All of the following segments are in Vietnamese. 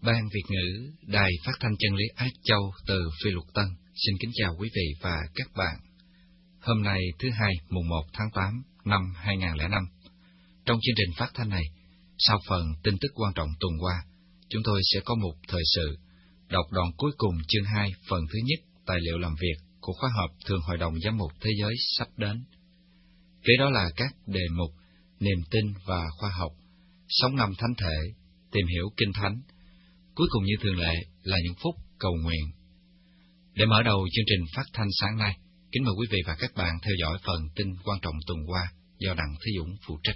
Ban Việt ngữ Đài Phát thanh Chân lý Ái Châu từ Phi Luật Tân xin kính chào quý vị và các bạn. Hôm nay thứ Hai mùng 1 tháng 8 năm 2005. Trong chương trình phát thanh này, sau phần tin tức quan trọng tuần qua, chúng tôi sẽ có một thời sự đọc đoạn cuối cùng chương 2 phần thứ nhất tài liệu làm việc của khóa họp Thường Hội đồng Giám mục Thế giới sắp đến. Kế đó là các đề mục niềm tin và khoa học, sống năm thánh thể, tìm hiểu kinh thánh. Cuối cùng như thường lệ là những phút cầu nguyện. Để mở đầu chương trình phát thanh sáng nay, kính mời quý vị và các bạn theo dõi phần tin quan trọng tuần qua do Đặng Thế Dũng phụ trách.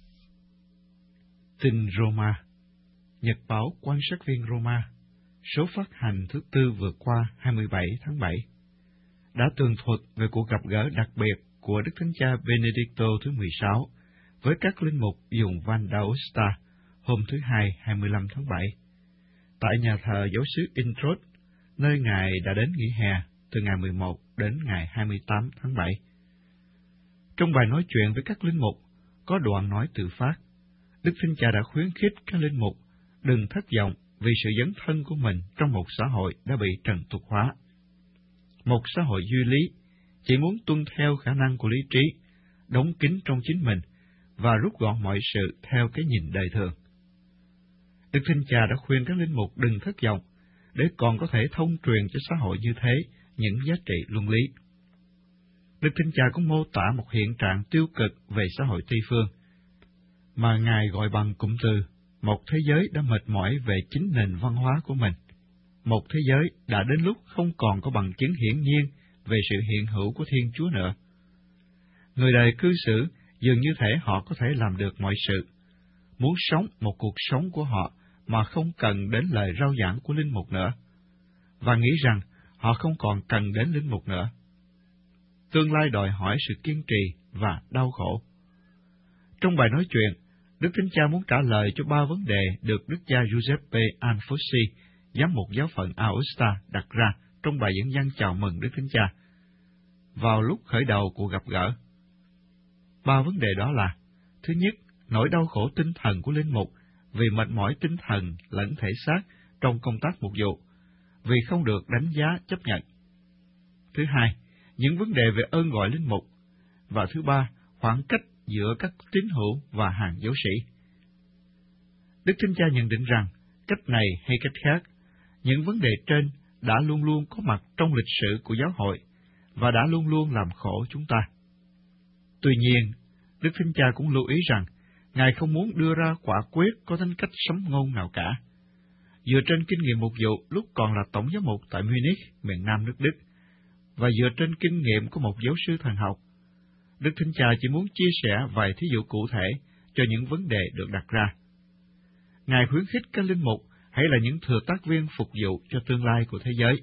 Tin Roma. Nhật báo Quan sát viên Roma, số phát hành thứ tư vừa qua 27 tháng 7, đã tường thuật về cuộc gặp gỡ đặc biệt của Đức Thánh Cha Benedicto thứ 16 với các linh mục vùng Val d'Aosta hôm thứ Hai 25 tháng 7, tại nhà thờ giáo xứ Introt, nơi Ngài đã đến nghỉ hè từ ngày 11 đến ngày 28 tháng 7. Trong bài nói chuyện với các linh mục, có đoạn nói tự phát, Đức Thánh Cha đã khuyến khích các linh mục đừng thất vọng vì sự dấn thân của mình trong một xã hội đã bị trần tục hóa. Một xã hội duy lý, chỉ muốn tuân theo khả năng của lý trí, đóng kín trong chính mình và rút gọn mọi sự theo cái nhìn đời thường. Đức Thánh Cha đã khuyên các linh mục đừng thất vọng, để còn có thể thông truyền cho xã hội như thế những giá trị luân lý. Đức Thánh Cha cũng mô tả một hiện trạng tiêu cực về xã hội Tây phương, mà Ngài gọi bằng cụm từ một thế giới đã mệt mỏi về chính nền văn hóa của mình, một thế giới đã đến lúc không còn có bằng chứng hiển nhiên về sự hiện hữu của Thiên Chúa nữa. Người đời cư xử dường như thể họ có thể làm được mọi sự, muốn sống một cuộc sống của họ mà không cần đến lời rao giảng của linh mục nữa, và nghĩ rằng họ không còn cần đến linh mục nữa. Tương lai đòi hỏi sự kiên trì và đau khổ. Trong bài nói chuyện, Đức Thánh Cha muốn trả lời cho 3 vấn đề được Đức cha Giuseppe Anfossi, giám mục giáo phận Aosta, đặt ra trong bài dẫn văn chào mừng Đức Thánh Cha vào lúc khởi đầu cuộc gặp gỡ. 3 vấn đề đó là: thứ nhất, nỗi đau khổ tinh thần của linh mục vì mệt mỏi tinh thần lẫn thể xác trong công tác mục vụ, vì không được đánh giá chấp nhận. Thứ hai, những vấn đề về ơn gọi linh mục. Và thứ ba, khoảng cách giữa các tín hữu và hàng giáo sĩ. Đức Thánh Cha nhận định rằng, cách này hay cách khác, những vấn đề trên đã luôn luôn có mặt trong lịch sử của giáo hội và đã luôn luôn làm khổ chúng ta. Tuy nhiên, Đức Thánh Cha cũng lưu ý rằng, Ngài không muốn đưa ra quả quyết có tính cách sấm ngôn nào cả. Dựa trên kinh nghiệm mục vụ lúc còn là tổng giám mục tại Munich, miền Nam nước Đức, và dựa trên kinh nghiệm của một giáo sư thần học, Đức Thánh Cha chỉ muốn chia sẻ vài thí dụ cụ thể cho những vấn đề được đặt ra. Ngài khuyến khích các linh mục hãy là những thừa tác viên phục vụ cho tương lai của thế giới.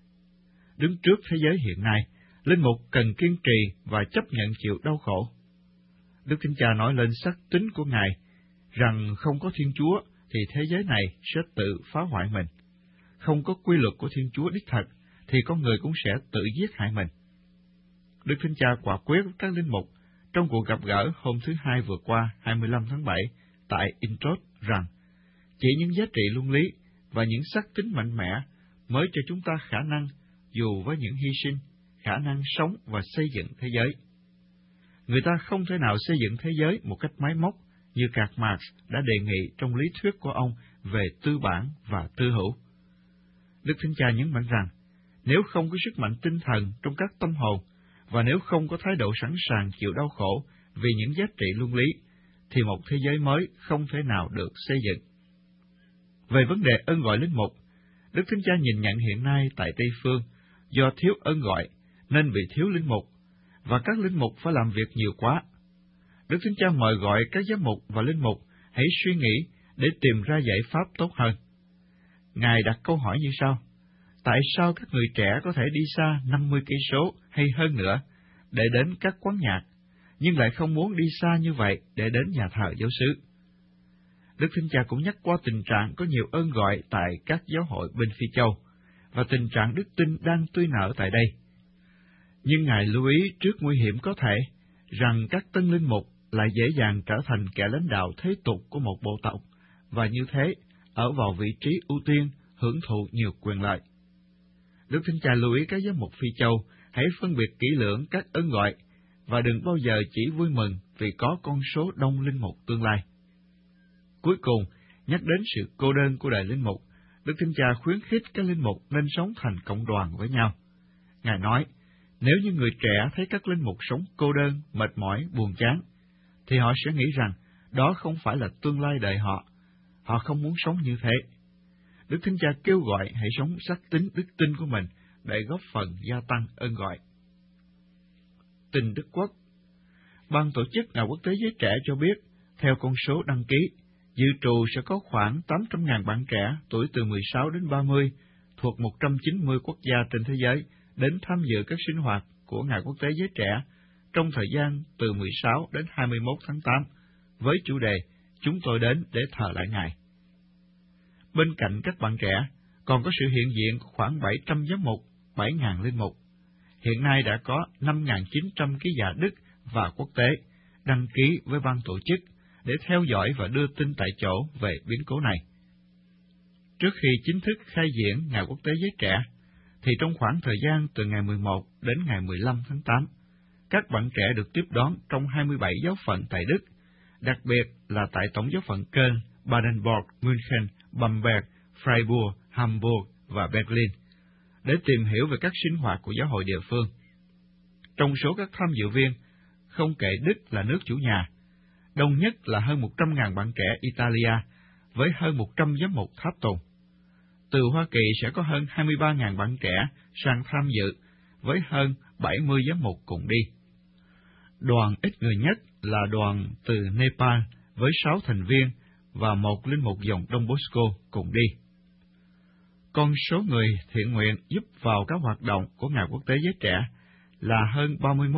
Đứng trước thế giới hiện nay, linh mục cần kiên trì và chấp nhận chịu đau khổ. Đức Thánh Cha nói lên xác tín của Ngài, rằng không có Thiên Chúa thì thế giới này sẽ tự phá hoại mình. Không có quy luật của Thiên Chúa đích thật thì con người cũng sẽ tự giết hại mình. Đức Thánh Cha quả quyết với các linh mục trong cuộc gặp gỡ hôm thứ Hai vừa qua 25 tháng 7 tại Introt rằng chỉ những giá trị luân lý và những xác tín mạnh mẽ mới cho chúng ta khả năng, dù với những hy sinh, khả năng sống và xây dựng thế giới. Người ta không thể nào xây dựng thế giới một cách máy móc như Karl Marx đã đề nghị trong lý thuyết của ông về tư bản và tư hữu. Đức Thánh Cha nhấn mạnh rằng, nếu không có sức mạnh tinh thần trong các tâm hồn, và nếu không có thái độ sẵn sàng chịu đau khổ vì những giá trị luân lý, thì một thế giới mới không thể nào được xây dựng. Về vấn đề ơn gọi linh mục, Đức Thánh Cha nhìn nhận hiện nay tại Tây Phương, do thiếu ơn gọi nên bị thiếu linh mục, và các linh mục phải làm việc nhiều quá. Đức Thánh Cha mời gọi các giám mục và linh mục hãy suy nghĩ để tìm ra giải pháp tốt hơn. Ngài đặt câu hỏi như sau: tại sao các người trẻ có thể đi xa 50 cây số hay hơn nữa để đến các quán nhạc, nhưng lại không muốn đi xa như vậy để đến nhà thờ giáo xứ? Đức Thánh Cha cũng nhắc qua tình trạng có nhiều ơn gọi tại các giáo hội bên Phi Châu, và tình trạng đức tin đang tươi nở tại đây. Nhưng Ngài lưu ý trước nguy hiểm có thể rằng các tân linh mục lại dễ dàng trở thành kẻ lãnh đạo thế tục của một bộ tộc, và như thế ở vào vị trí ưu tiên, hưởng thụ nhiều quyền lợi. Đức Thánh Cha lưu ý các giám mục Phi Châu hãy phân biệt kỹ lưỡng các ơn gọi và đừng bao giờ chỉ vui mừng vì có con số đông linh mục tương lai. Cuối cùng, nhắc đến sự cô đơn của đời linh mục, Đức Thánh Cha khuyến khích các linh mục nên sống thành cộng đoàn với nhau. Ngài nói, nếu như người trẻ thấy các linh mục sống cô đơn, mệt mỏi, buồn chán, thì họ sẽ nghĩ rằng đó không phải là tương lai đời họ. Họ không muốn sống như thế. Đức Thánh Cha kêu gọi hãy sống xác tín đức tin của mình để góp phần gia tăng ơn gọi. Tin Đức Quốc. Ban tổ chức Ngày Quốc tế Giới Trẻ cho biết, theo con số đăng ký, dự trù sẽ có khoảng 800.000 bạn trẻ tuổi từ 16 đến 30 thuộc 190 quốc gia trên thế giới đến tham dự các sinh hoạt của Ngày Quốc tế Giới Trẻ trong thời gian từ 16 đến 21 tháng 8, với chủ đề Chúng tôi đến để thờ lại Ngài. Bên cạnh các bạn trẻ, còn có sự hiện diện của khoảng 700 giám mục, 7.000 linh mục. Hiện nay đã có 5.900 ký giả Đức và quốc tế đăng ký với ban tổ chức để theo dõi và đưa tin tại chỗ về biến cố này. Trước khi chính thức khai diễn Ngày Quốc tế Giới Trẻ, thì trong khoảng thời gian từ ngày 11 đến ngày 15 tháng 8, các bạn trẻ được tiếp đón trong 27 giáo phận tại Đức, đặc biệt là tại Tổng giáo phận Köln, Baden-Württemberg, München, Bamberg, Freiburg, Hamburg và Berlin, để tìm hiểu về các sinh hoạt của giáo hội địa phương. Trong số các tham dự viên, không kể Đức là nước chủ nhà, đông nhất là hơn 100.000 bạn trẻ Italia, với hơn 100 giám mục tháp tùng. Từ Hoa Kỳ sẽ có hơn 23.000 bạn trẻ sang tham dự, với hơn 70 giám mục cùng đi. Đoàn ít người nhất là đoàn từ Nepal, với 6 thành viên và một linh mục dòng Don Bosco cùng đi. Con số người thiện nguyện giúp vào các hoạt động của Ngày Quốc tế Giới Trẻ là hơn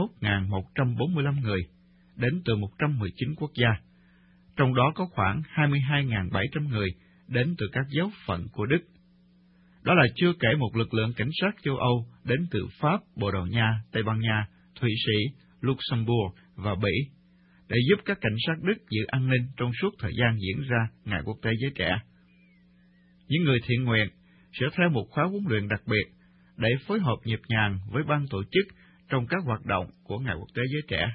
31.145 người, đến từ 119 quốc gia, trong đó có khoảng 22.700 người đến từ các giáo phận của Đức. Đó là chưa kể một lực lượng cảnh sát châu Âu đến từ Pháp, Bồ Đào Nha, Tây Ban Nha, Thụy Sĩ, Luxembourg và Bỉ, để giúp các cảnh sát Đức giữ an ninh trong suốt thời gian diễn ra Ngày Quốc tế Giới Trẻ. Những người thiện nguyện sẽ theo một khóa huấn luyện đặc biệt để phối hợp nhịp nhàng với ban tổ chức trong các hoạt động của Ngày Quốc tế Giới Trẻ.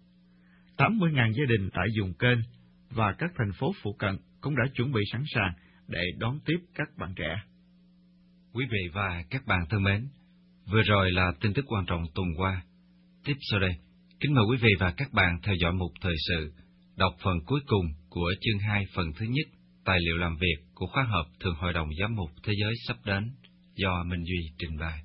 80.000 gia đình tại vùng Köln và các thành phố phụ cận cũng đã chuẩn bị sẵn sàng để đón tiếp các bạn trẻ. Quý vị và các bạn thân mến, vừa rồi là tin tức quan trọng tuần qua. Tiếp sau đây, kính mời quý vị và các bạn theo dõi mục thời sự, đọc phần cuối cùng của chương 2 phần thứ nhất, tài liệu làm việc của khóa họp Thường hội đồng Giám mục Thế giới sắp đến, do Minh Duy trình bày.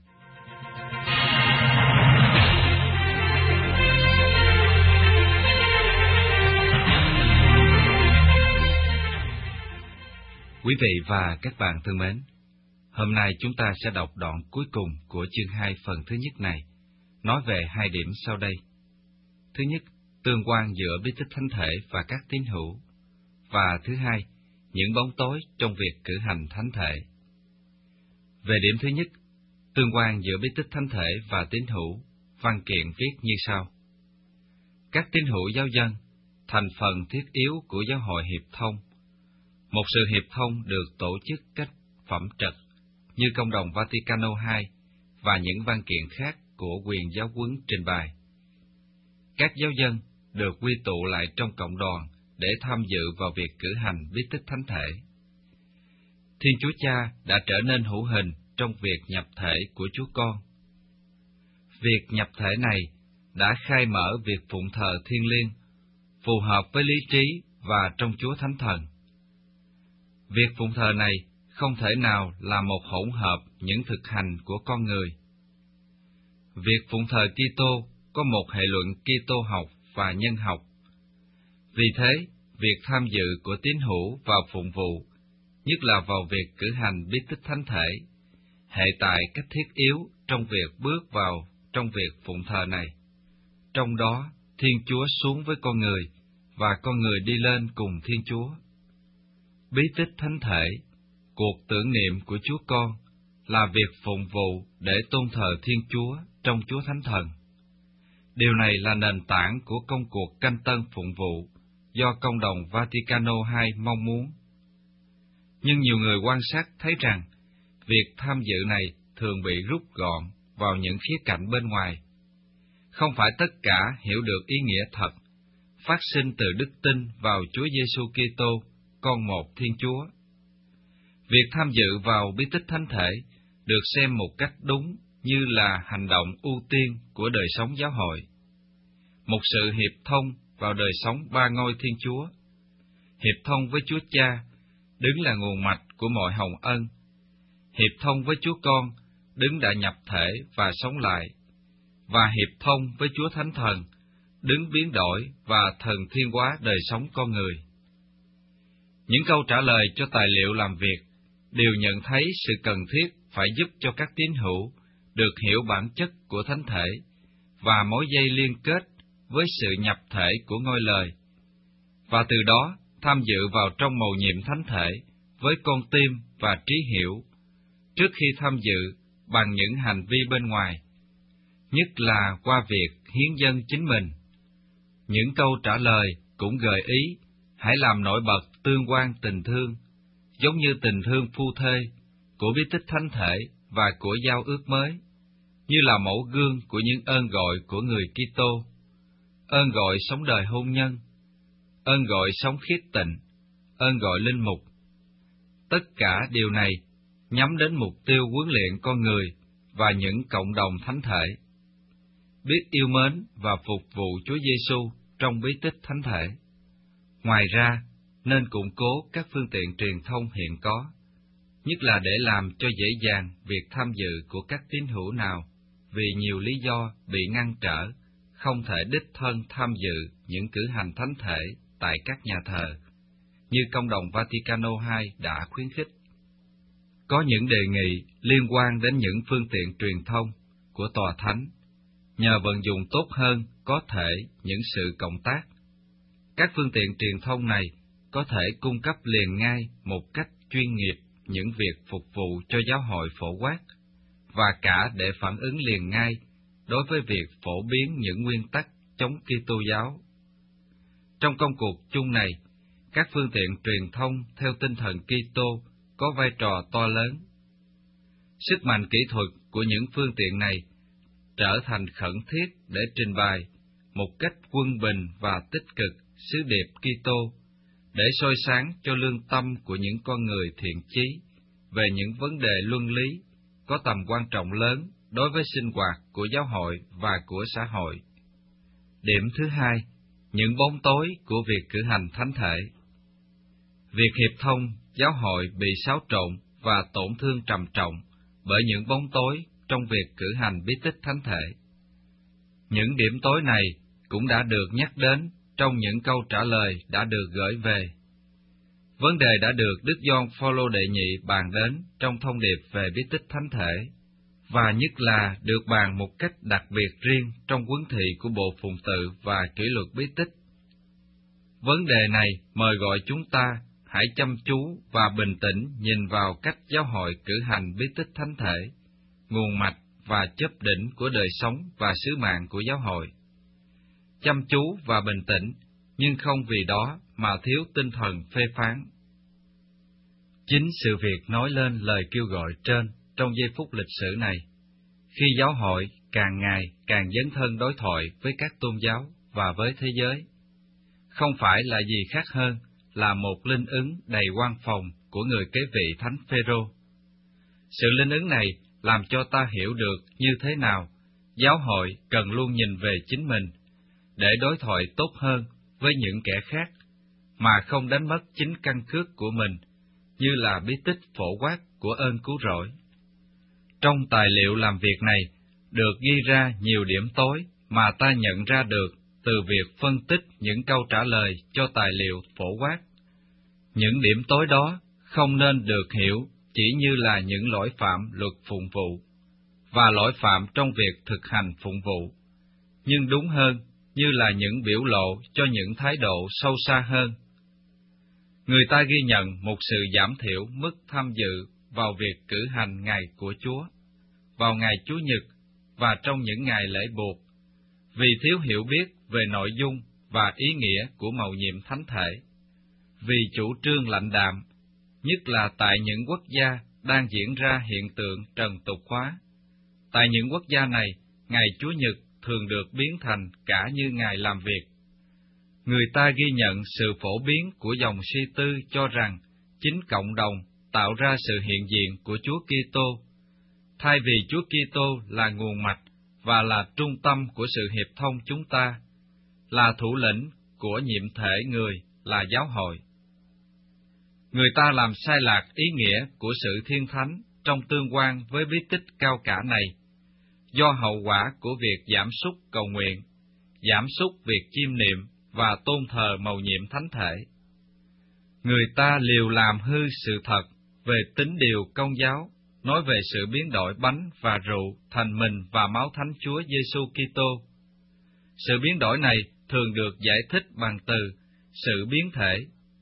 Quý vị và các bạn thân mến, hôm nay chúng ta sẽ đọc đoạn cuối cùng của chương 2 phần thứ nhất này, nói về hai điểm sau đây. Thứ nhất, tương quan giữa bí tích thánh thể và các tín hữu. Và thứ hai, những bóng tối trong việc cử hành thánh thể. Về điểm thứ nhất, tương quan giữa bí tích thánh thể và tín hữu, văn kiện viết như sau. Các tín hữu giáo dân, thành phần thiết yếu của giáo hội hiệp thông. Một sự hiệp thông được tổ chức cách phẩm trật, như Công đồng Vaticano II và những văn kiện khác của quyền giáo huấn trình bày. Các giáo dân được quy tụ lại trong cộng đoàn để tham dự vào việc cử hành bí tích thánh thể. Thiên Chúa Cha đã trở nên hữu hình trong việc nhập thể của Chúa Con. Việc nhập thể này đã khai mở việc phụng thờ thiêng liêng, phù hợp với lý trí và trong Chúa Thánh Thần. Việc phụng thờ này không thể nào là một hỗn hợp những thực hành của con người. Việc phụng thờ Kitô có một hệ luận Kitô học và nhân học. Vì thế, việc tham dự của tín hữu vào phụng vụ, nhất là vào việc cử hành bí tích thánh thể, hệ tại cách thiết yếu trong việc bước vào trong việc phụng thờ này. Trong đó, Thiên Chúa xuống với con người, và con người đi lên cùng Thiên Chúa. Bí tích thánh thể, cuộc tưởng niệm của Chúa Con, là việc phụng vụ để tôn thờ Thiên Chúa trong Chúa Thánh Thần. Điều này là nền tảng của công cuộc canh tân phụng vụ do Công đồng Vaticano II mong muốn. Nhưng nhiều người quan sát thấy rằng, việc tham dự này thường bị rút gọn vào những khía cạnh bên ngoài. Không phải tất cả hiểu được ý nghĩa thật, phát sinh từ đức tin vào Chúa Giêsu Kitô, con một Thiên Chúa. Việc tham dự vào bí tích thánh thể được xem một cách đúng như là hành động ưu tiên của đời sống giáo hội. Một sự hiệp thông vào đời sống ba ngôi Thiên Chúa. Hiệp thông với Chúa Cha, đứng là nguồn mạch của mọi hồng ân. Hiệp thông với Chúa Con, đứng đã nhập thể và sống lại. Và hiệp thông với Chúa Thánh Thần, đứng biến đổi và thần thiên hóa đời sống con người. Những câu trả lời cho tài liệu làm việc đều nhận thấy sự cần thiết phải giúp cho các tín hữu được hiểu bản chất của thánh thể và mối dây liên kết với sự nhập thể của ngôi lời, và từ đó tham dự vào trong mầu nhiệm thánh thể với con tim và trí hiểu, trước khi tham dự bằng những hành vi bên ngoài, nhất là qua việc hiến dâng chính mình. Những câu trả lời cũng gợi ý hãy làm nổi bật tương quan tình thương, giống như tình thương phu thê của bí tích thánh thể và của giao ước mới, như là mẫu gương của những ơn gọi của người Kitô, ơn gọi sống đời hôn nhân, ơn gọi sống khiết tịnh, ơn gọi linh mục. Tất cả điều này nhắm đến mục tiêu huấn luyện con người và những cộng đồng thánh thể, biết yêu mến và phục vụ Chúa Giêsu trong bí tích thánh thể. Ngoài ra, nên củng cố các phương tiện truyền thông hiện có, nhất là để làm cho dễ dàng việc tham dự của các tín hữu nào vì nhiều lý do bị ngăn trở, không thể đích thân tham dự những cử hành thánh thể tại các nhà thờ, như Công đồng Vaticano II đã khuyến khích. Có những đề nghị liên quan đến những phương tiện truyền thông của Tòa Thánh, nhờ vận dụng tốt hơn có thể những sự cộng tác. Các phương tiện truyền thông này có thể cung cấp liền ngay một cách chuyên nghiệp những việc phục vụ cho giáo hội phổ quát, và cả để phản ứng liền ngay đối với việc phổ biến những nguyên tắc chống Kitô giáo. Trong công cuộc chung này, các phương tiện truyền thông theo tinh thần Kitô có vai trò to lớn. Sức mạnh kỹ thuật của những phương tiện này trở thành khẩn thiết để trình bày một cách quân bình và tích cực sứ điệp Kitô, để soi sáng cho lương tâm của những con người thiện chí về những vấn đề luân lý có tầm quan trọng lớn đối với sinh hoạt của giáo hội và của xã hội. Điểm thứ hai, những bóng tối của việc cử hành thánh thể. Việc hiệp thông giáo hội bị xáo trộn và tổn thương trầm trọng bởi những bóng tối trong việc cử hành bí tích thánh thể. Những điểm tối này cũng đã được nhắc đến trong những câu trả lời đã được gửi về. Vấn đề đã được Đức Gioan Phaolô đệ nhị bàn đến trong thông điệp về bí tích thánh thể, và nhất là được bàn một cách đặc biệt riêng trong huấn thị của Bộ Phụng tự và Kỷ luật bí tích. Vấn đề này mời gọi chúng ta hãy chăm chú và bình tĩnh nhìn vào cách giáo hội cử hành bí tích thánh thể, nguồn mạch và chớp đỉnh của đời sống và sứ mạng của giáo hội. Chăm chú và bình tĩnh, nhưng không vì đó mà thiếu tinh thần phê phán. Chính sự việc nói lên lời kêu gọi trên trong giây phút lịch sử này, khi giáo hội càng ngày càng dấn thân đối thoại với các tôn giáo và với thế giới, không phải là gì khác hơn là một linh ứng đầy oan phòng của người kế vị Thánh Phêrô. Sự linh ứng này làm cho ta hiểu được như thế nào giáo hội cần luôn nhìn về chính mình để đối thoại tốt hơn với những kẻ khác, mà không đánh mất chính căn cước của mình, như là bí tích phổ quát của ơn cứu rỗi. Trong tài liệu làm việc này được ghi ra nhiều điểm tối mà ta nhận ra được từ việc phân tích những câu trả lời cho tài liệu phổ quát. Những điểm tối đó không nên được hiểu chỉ như là những lỗi phạm luật phụng vụ và lỗi phạm trong việc thực hành phụng vụ, nhưng đúng hơn như là những biểu lộ cho những thái độ sâu xa hơn. Người ta ghi nhận một sự giảm thiểu mức tham dự vào việc cử hành ngày của Chúa, vào ngày Chủ nhật và trong những ngày lễ buộc, vì thiếu hiểu biết về nội dung và ý nghĩa của mầu nhiệm thánh thể, vì chủ trương lạnh đạm, nhất là tại những quốc gia đang diễn ra hiện tượng trần tục hóa. Tại những quốc gia này, ngày Chúa Nhật thường được biến thành cả như ngày làm việc. Người ta ghi nhận sự phổ biến của dòng suy tư cho rằng chính cộng đồng tạo ra sự hiện diện của Chúa Kitô, thay vì Chúa Kitô là nguồn mạch và là trung tâm của sự hiệp thông chúng ta, là thủ lĩnh của nhiệm thể người, là giáo hội. Người ta làm sai lạc ý nghĩa của sự thiên thánh trong tương quan với bí tích cao cả này, do hậu quả của việc giảm sút cầu nguyện, giảm sút việc chiêm niệm và tôn thờ mầu nhiệm thánh thể. Người ta liều làm hư sự thật về tín điều Công giáo, nói về sự biến đổi bánh và rượu thành mình và máu Thánh Chúa Giêsu Kitô. Sự biến đổi này thường được giải thích bằng từ sự biến thể.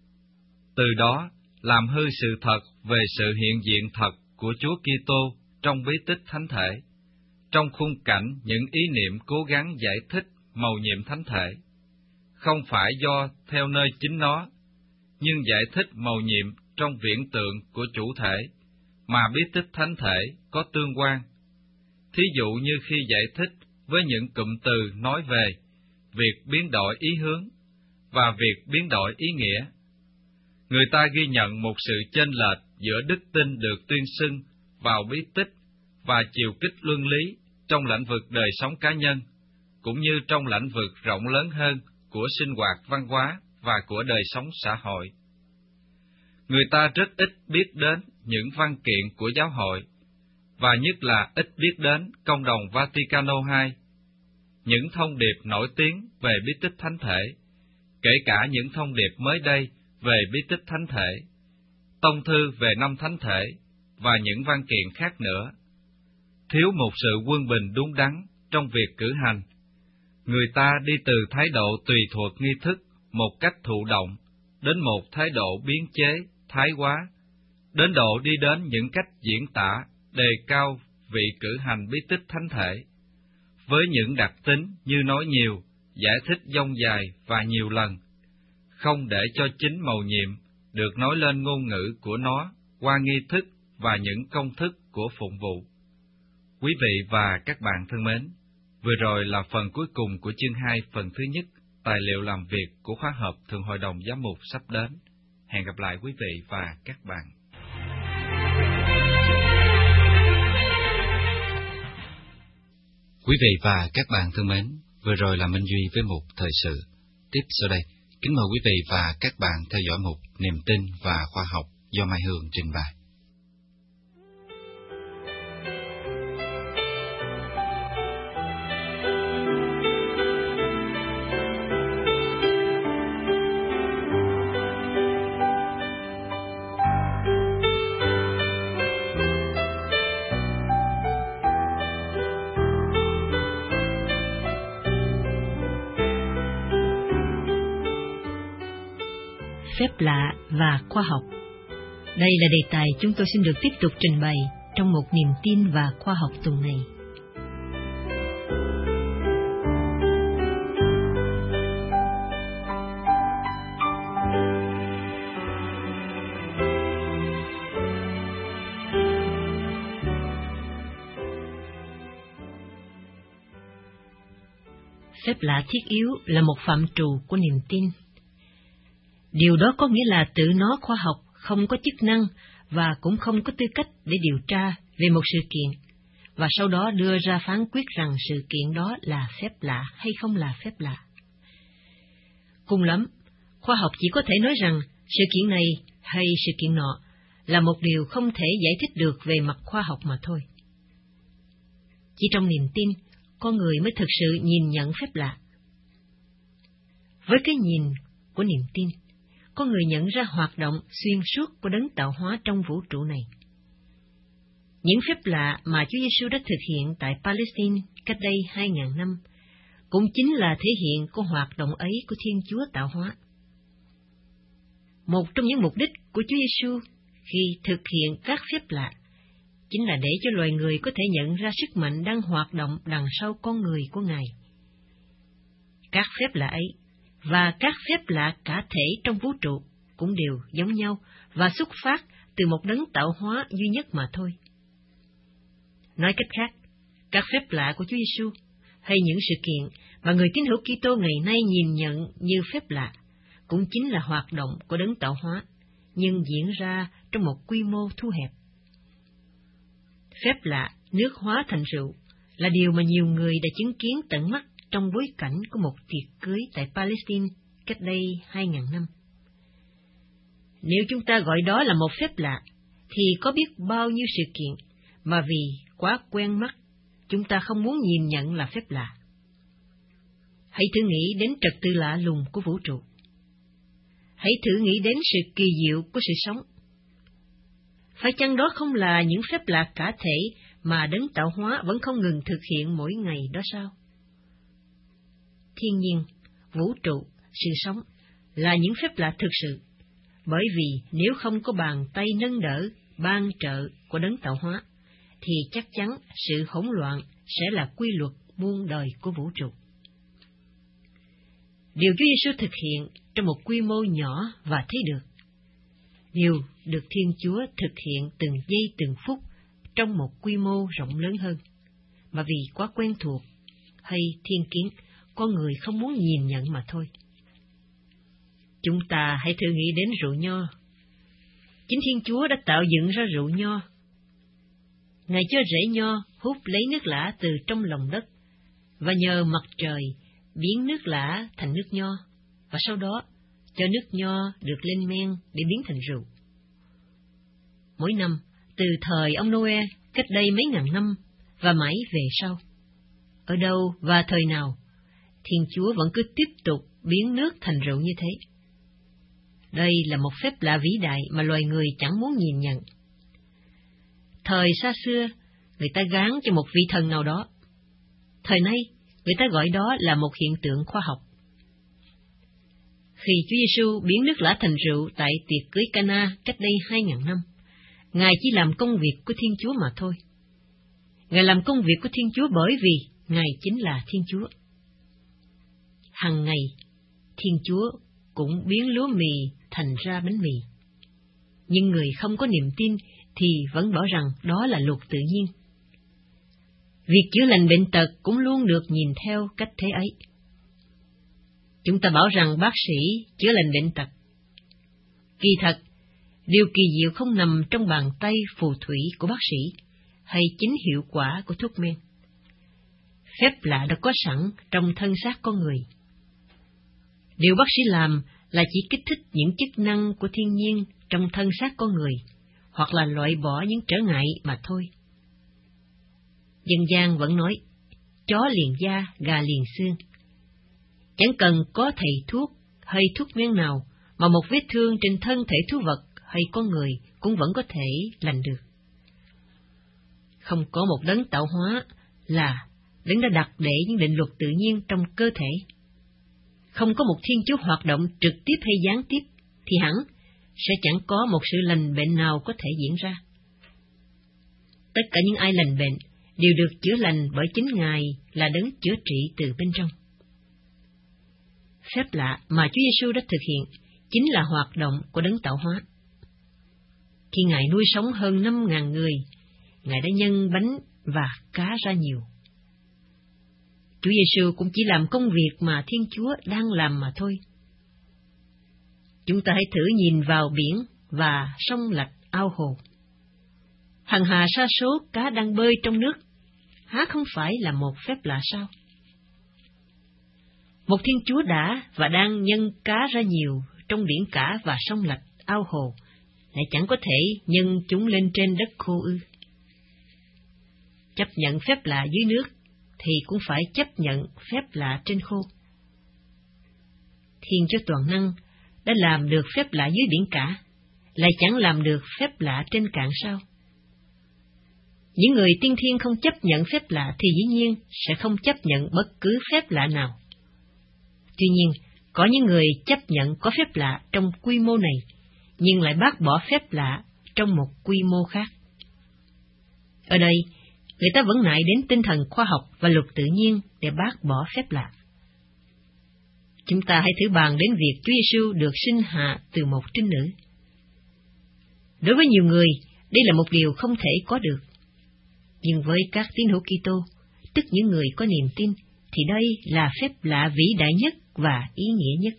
Từ đó, làm hư sự thật về sự hiện diện thật của Chúa Kitô trong bí tích thánh thể, trong khung cảnh những ý niệm cố gắng giải thích mầu nhiệm thánh thể, không phải do theo nơi chính nó, nhưng giải thích mầu nhiệm trong viễn tượng của chủ thể, mà bí tích thánh thể có tương quan. Thí dụ như khi giải thích với những cụm từ nói về việc biến đổi ý hướng và việc biến đổi ý nghĩa, người ta ghi nhận một sự chênh lệch giữa đức tin được tuyên xưng vào bí tích và chiều kích luân lý trong lĩnh vực đời sống cá nhân, cũng như trong lĩnh vực rộng lớn hơn của sinh hoạt văn hóa và của đời sống xã hội. Người ta rất ít biết đến những văn kiện của giáo hội, và nhất là ít biết đến Công đồng Vaticano II, những thông điệp nổi tiếng về bí tích thánh thể, kể cả những thông điệp mới đây về bí tích thánh thể, tông thư về năm thánh thể và những văn kiện khác nữa. Thiếu một sự quân bình đúng đắn trong việc cử hành, người ta đi từ thái độ tùy thuộc nghi thức một cách thụ động đến một thái độ biến chế, thái quá, đến độ đi đến những cách diễn tả đề cao vị cử hành bí tích thánh thể, với những đặc tính như nói nhiều, giải thích dông dài và nhiều lần, không để cho chính mầu nhiệm được nói lên ngôn ngữ của nó qua nghi thức và những công thức của phụng vụ. Quý vị và các bạn thân mến, vừa rồi là phần cuối cùng của chương 2 phần thứ nhất, tài liệu làm việc của khóa học Thượng Hội đồng Giám mục sắp đến. Hẹn gặp lại quý vị và các bạn. Quý vị và các bạn thân mến, vừa rồi là Minh Duy với mục thời sự. Tiếp sau đây, kính mời quý vị và các bạn theo dõi mục Niềm tin và khoa học do Mai Hương trình bày. Phép lạ và khoa học. Đây là đề tài chúng tôi xin được tiếp tục trình bày trong một niềm tin và khoa học tuần này. Phép lạ thiết yếu là một phạm trù của niềm tin. Điều đó có nghĩa là tự nó khoa học không có chức năng và cũng không có tư cách để điều tra về một sự kiện, và sau đó đưa ra phán quyết rằng sự kiện đó là phép lạ hay không là phép lạ. Cùng lắm, khoa học chỉ có thể nói rằng sự kiện này hay sự kiện nọ là một điều không thể giải thích được về mặt khoa học mà thôi. Chỉ trong niềm tin, con người mới thực sự nhìn nhận phép lạ. Với cái nhìn của niềm tin, con người nhận ra hoạt động xuyên suốt của đấng tạo hóa trong vũ trụ này. Những phép lạ mà Chúa Giêsu đã thực hiện tại Palestine cách đây 2000 năm cũng chính là thể hiện của hoạt động ấy của Thiên Chúa tạo hóa. Một trong những mục đích của Chúa Giêsu khi thực hiện các phép lạ chính là để cho loài người có thể nhận ra sức mạnh đang hoạt động đằng sau con người của Ngài. Các phép lạ ấy và các phép lạ cả thể trong vũ trụ cũng đều giống nhau và xuất phát từ một đấng tạo hóa duy nhất mà thôi. Nói cách khác, các phép lạ của Chúa Giêsu hay những sự kiện mà người tín hữu Kitô ngày nay nhìn nhận như phép lạ cũng chính là hoạt động của đấng tạo hóa, nhưng diễn ra trong một quy mô thu hẹp. Phép lạ nước hóa thành rượu là điều mà nhiều người đã chứng kiến tận mắt trong bối cảnh của một tiệc cưới tại Palestine cách đây 2000 năm. Nếu chúng ta gọi đó là một phép lạ, thì có biết bao nhiêu sự kiện mà vì quá quen mắt, chúng ta không muốn nhìn nhận là phép lạ. Hãy thử nghĩ đến trật tự lạ lùng của vũ trụ. Hãy thử nghĩ đến sự kỳ diệu của sự sống. Phải chăng đó không là những phép lạ cả thể mà đấng tạo hóa vẫn không ngừng thực hiện mỗi ngày đó sao? Thiên nhiên, vũ trụ, sự sống là những phép lạ thực sự, bởi vì nếu không có bàn tay nâng đỡ, ban trợ của đấng tạo hóa, thì chắc chắn sự hỗn loạn sẽ là quy luật muôn đời của vũ trụ. Điều Chúa Giêsu thực hiện trong một quy mô nhỏ và thấy được, điều được Thiên Chúa thực hiện từng giây từng phút trong một quy mô rộng lớn hơn, mà vì quá quen thuộc hay thiên kiến, con người không muốn nhìn nhận mà thôi. Chúng ta hãy thử nghĩ đến rượu nho. Chính Thiên Chúa đã tạo dựng ra rượu nho. Ngài cho rễ nho hút lấy nước lã từ trong lòng đất, và nhờ mặt trời biến nước lã thành nước nho, và sau đó cho nước nho được lên men để biến thành rượu. Mỗi năm, từ thời ông Noe cách đây mấy ngàn năm và mãi về sau, ở đâu và thời nào, Thiên Chúa vẫn cứ tiếp tục biến nước thành rượu như thế. Đây là một phép lạ vĩ đại mà loài người chẳng muốn nhìn nhận. Thời xa xưa, người ta gán cho một vị thần nào đó. Thời nay, người ta gọi đó là một hiện tượng khoa học. Khi Chúa Giêsu biến nước lã thành rượu tại tiệc cưới Cana cách đây 2000 năm, Ngài chỉ làm công việc của Thiên Chúa mà thôi. Ngài làm công việc của Thiên Chúa bởi vì Ngài chính là Thiên Chúa. Hằng ngày, Thiên Chúa cũng biến lúa mì thành ra bánh mì. Nhưng người không có niềm tin thì vẫn bảo rằng đó là luật tự nhiên. Việc chữa lành bệnh tật cũng luôn được nhìn theo cách thế ấy. Chúng ta bảo rằng bác sĩ chữa lành bệnh tật. Kỳ thật, điều kỳ diệu không nằm trong bàn tay phù thủy của bác sĩ hay chính hiệu quả của thuốc men. Phép lạ đã có sẵn trong thân xác con người. Điều bác sĩ làm là chỉ kích thích những chức năng của thiên nhiên trong thân xác con người, hoặc là loại bỏ những trở ngại mà thôi. Dân gian vẫn nói, chó liền da, gà liền xương. Chẳng cần có thầy thuốc hay thuốc men nào mà một vết thương trên thân thể thú vật hay con người cũng vẫn có thể lành được. Không có một đấng tạo hóa là đấng đã đặt để những định luật tự nhiên trong cơ thể. Không có một Thiên Chúa hoạt động trực tiếp hay gián tiếp, thì hẳn sẽ chẳng có một sự lành bệnh nào có thể diễn ra. Tất cả những ai lành bệnh đều được chữa lành bởi chính Ngài là đấng chữa trị từ bên trong. Phép lạ mà Chúa Giêsu đã thực hiện chính là hoạt động của đấng tạo hóa. Khi Ngài nuôi sống hơn 5.000 người, Ngài đã nhân bánh và cá ra nhiều. Chúa Giêsu cũng chỉ làm công việc mà Thiên Chúa đang làm mà thôi. Chúng ta hãy thử nhìn vào biển và sông lạch ao hồ. Hằng hà sa số cá đang bơi trong nước, há không phải là một phép lạ sao? Một Thiên Chúa đã và đang nhân cá ra nhiều trong biển cả và sông lạch ao hồ, lại chẳng có thể nhân chúng lên trên đất khô ư? Chấp nhận phép lạ dưới nước thì cũng phải chấp nhận phép lạ trên khô. Thiên Chúa toàn năng đã làm được phép lạ dưới biển cả, lại chẳng làm được phép lạ trên cạn sao? Những người tiên thiên không chấp nhận phép lạ thì dĩ nhiên sẽ không chấp nhận bất cứ phép lạ nào. Tuy nhiên, có những người chấp nhận có phép lạ trong quy mô này, nhưng lại bác bỏ phép lạ trong một quy mô khác. Ở đây, người ta vẫn nại đến tinh thần khoa học và luật tự nhiên để bác bỏ phép lạ. Chúng ta hãy thử bàn đến việc Chúa Giêsu được sinh hạ từ một trinh nữ. Đối với nhiều người, đây là một điều không thể có được. Nhưng với các tín hữu Kitô, tức những người có niềm tin, thì đây là phép lạ vĩ đại nhất và ý nghĩa nhất.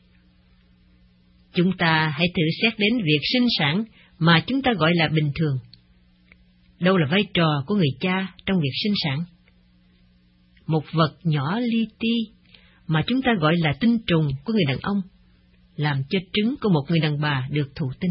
Chúng ta hãy thử xét đến việc sinh sản mà chúng ta gọi là bình thường. Đâu là vai trò của người cha trong việc sinh sản? Một vật nhỏ li ti mà chúng ta gọi là tinh trùng của người đàn ông, làm cho trứng của một người đàn bà được thụ tinh.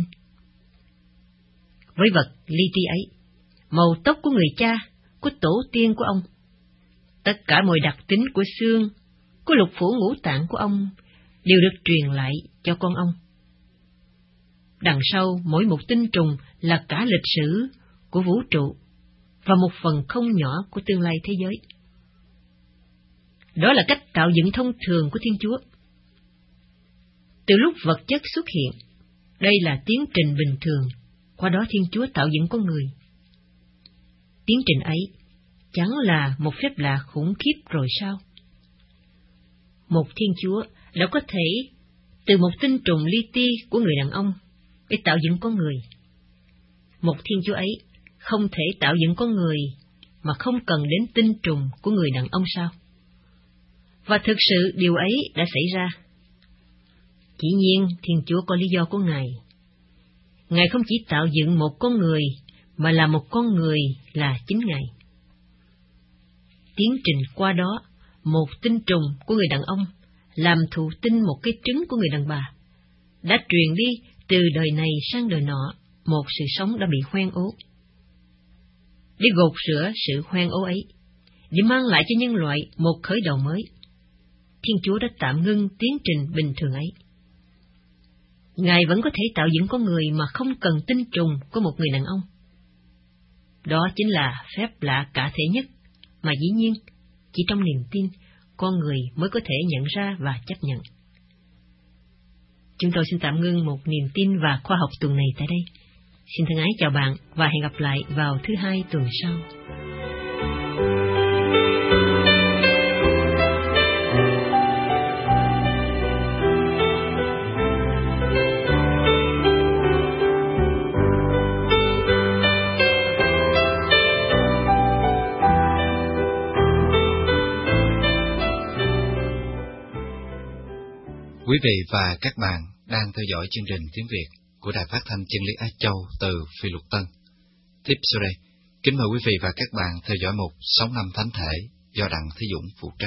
Với vật li ti ấy, màu tóc của người cha, của tổ tiên của ông, tất cả mọi đặc tính của xương, của lục phủ ngũ tạng của ông đều được truyền lại cho con ông. Đằng sau mỗi một tinh trùng là cả lịch sử của vũ trụ và một phần không nhỏ của tương lai thế giới. Đó là cách tạo dựng thông thường của Thiên Chúa. Từ lúc vật chất xuất hiện, đây là tiến trình bình thường, qua đó Thiên Chúa tạo dựng con người. Tiến trình ấy chẳng là một phép lạ khủng khiếp rồi sao? Một Thiên Chúa đã có thể từ một tinh trùng li ti của người đàn ông để tạo dựng con người. Một Thiên Chúa ấy không thể tạo dựng con người mà không cần đến tinh trùng của người đàn ông sao? Và thực sự điều ấy đã xảy ra. Dĩ nhiên, Thiên Chúa có lý do của Ngài. Ngài không chỉ tạo dựng một con người, mà là một con người là chính Ngài. Tiến trình qua đó, một tinh trùng của người đàn ông làm thụ tinh một cái trứng của người đàn bà, đã truyền đi từ đời này sang đời nọ một sự sống đã bị hoen ố. Để gột rửa sự hoen ố ấy, để mang lại cho nhân loại một khởi đầu mới, Thiên Chúa đã tạm ngưng tiến trình bình thường ấy. Ngài vẫn có thể tạo dựng con người mà không cần tinh trùng của một người đàn ông. Đó chính là phép lạ cả thể nhất, mà dĩ nhiên, chỉ trong niềm tin, con người mới có thể nhận ra và chấp nhận. Chúng tôi xin tạm ngưng một niềm tin và khoa học tuần này tại đây. Xin thân ái chào bạn và hẹn gặp lại vào thứ Hai tuần sau. Quý vị và các bạn đang theo dõi chương trình tiếng Việt của Đài Phát thanh Chân lý Á Châu từ Phi Luật Tân. Tiếp sau đây, kính mời quý vị và các bạn theo dõi mục Sống năm Thánh Thể do Đặng Thế Dũng phụ trách.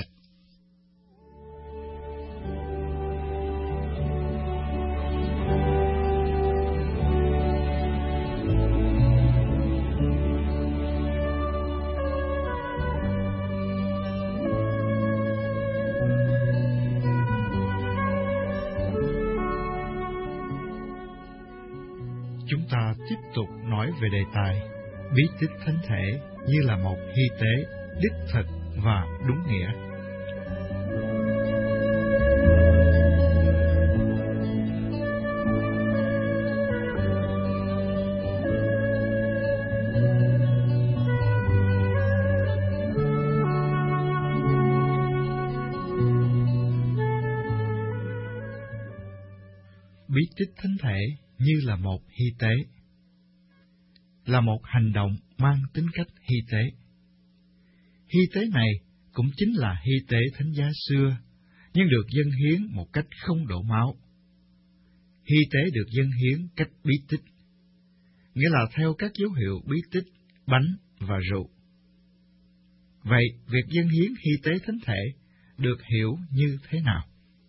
Chúng ta tiếp tục nói về đề tài bí tích thánh thể như là một hy tế đích thực và đúng nghĩa. Bí tích thánh thể như là một hy tế, là một hành động mang tính cách hy tế. Hy tế này cũng chính là hy tế thánh giá xưa, nhưng được dâng hiến một cách không đổ máu. Hy tế được dâng hiến cách bí tích, nghĩa là theo các dấu hiệu bí tích, bánh và rượu. Vậy, việc dâng hiến hy tế thánh thể được hiểu như thế nào?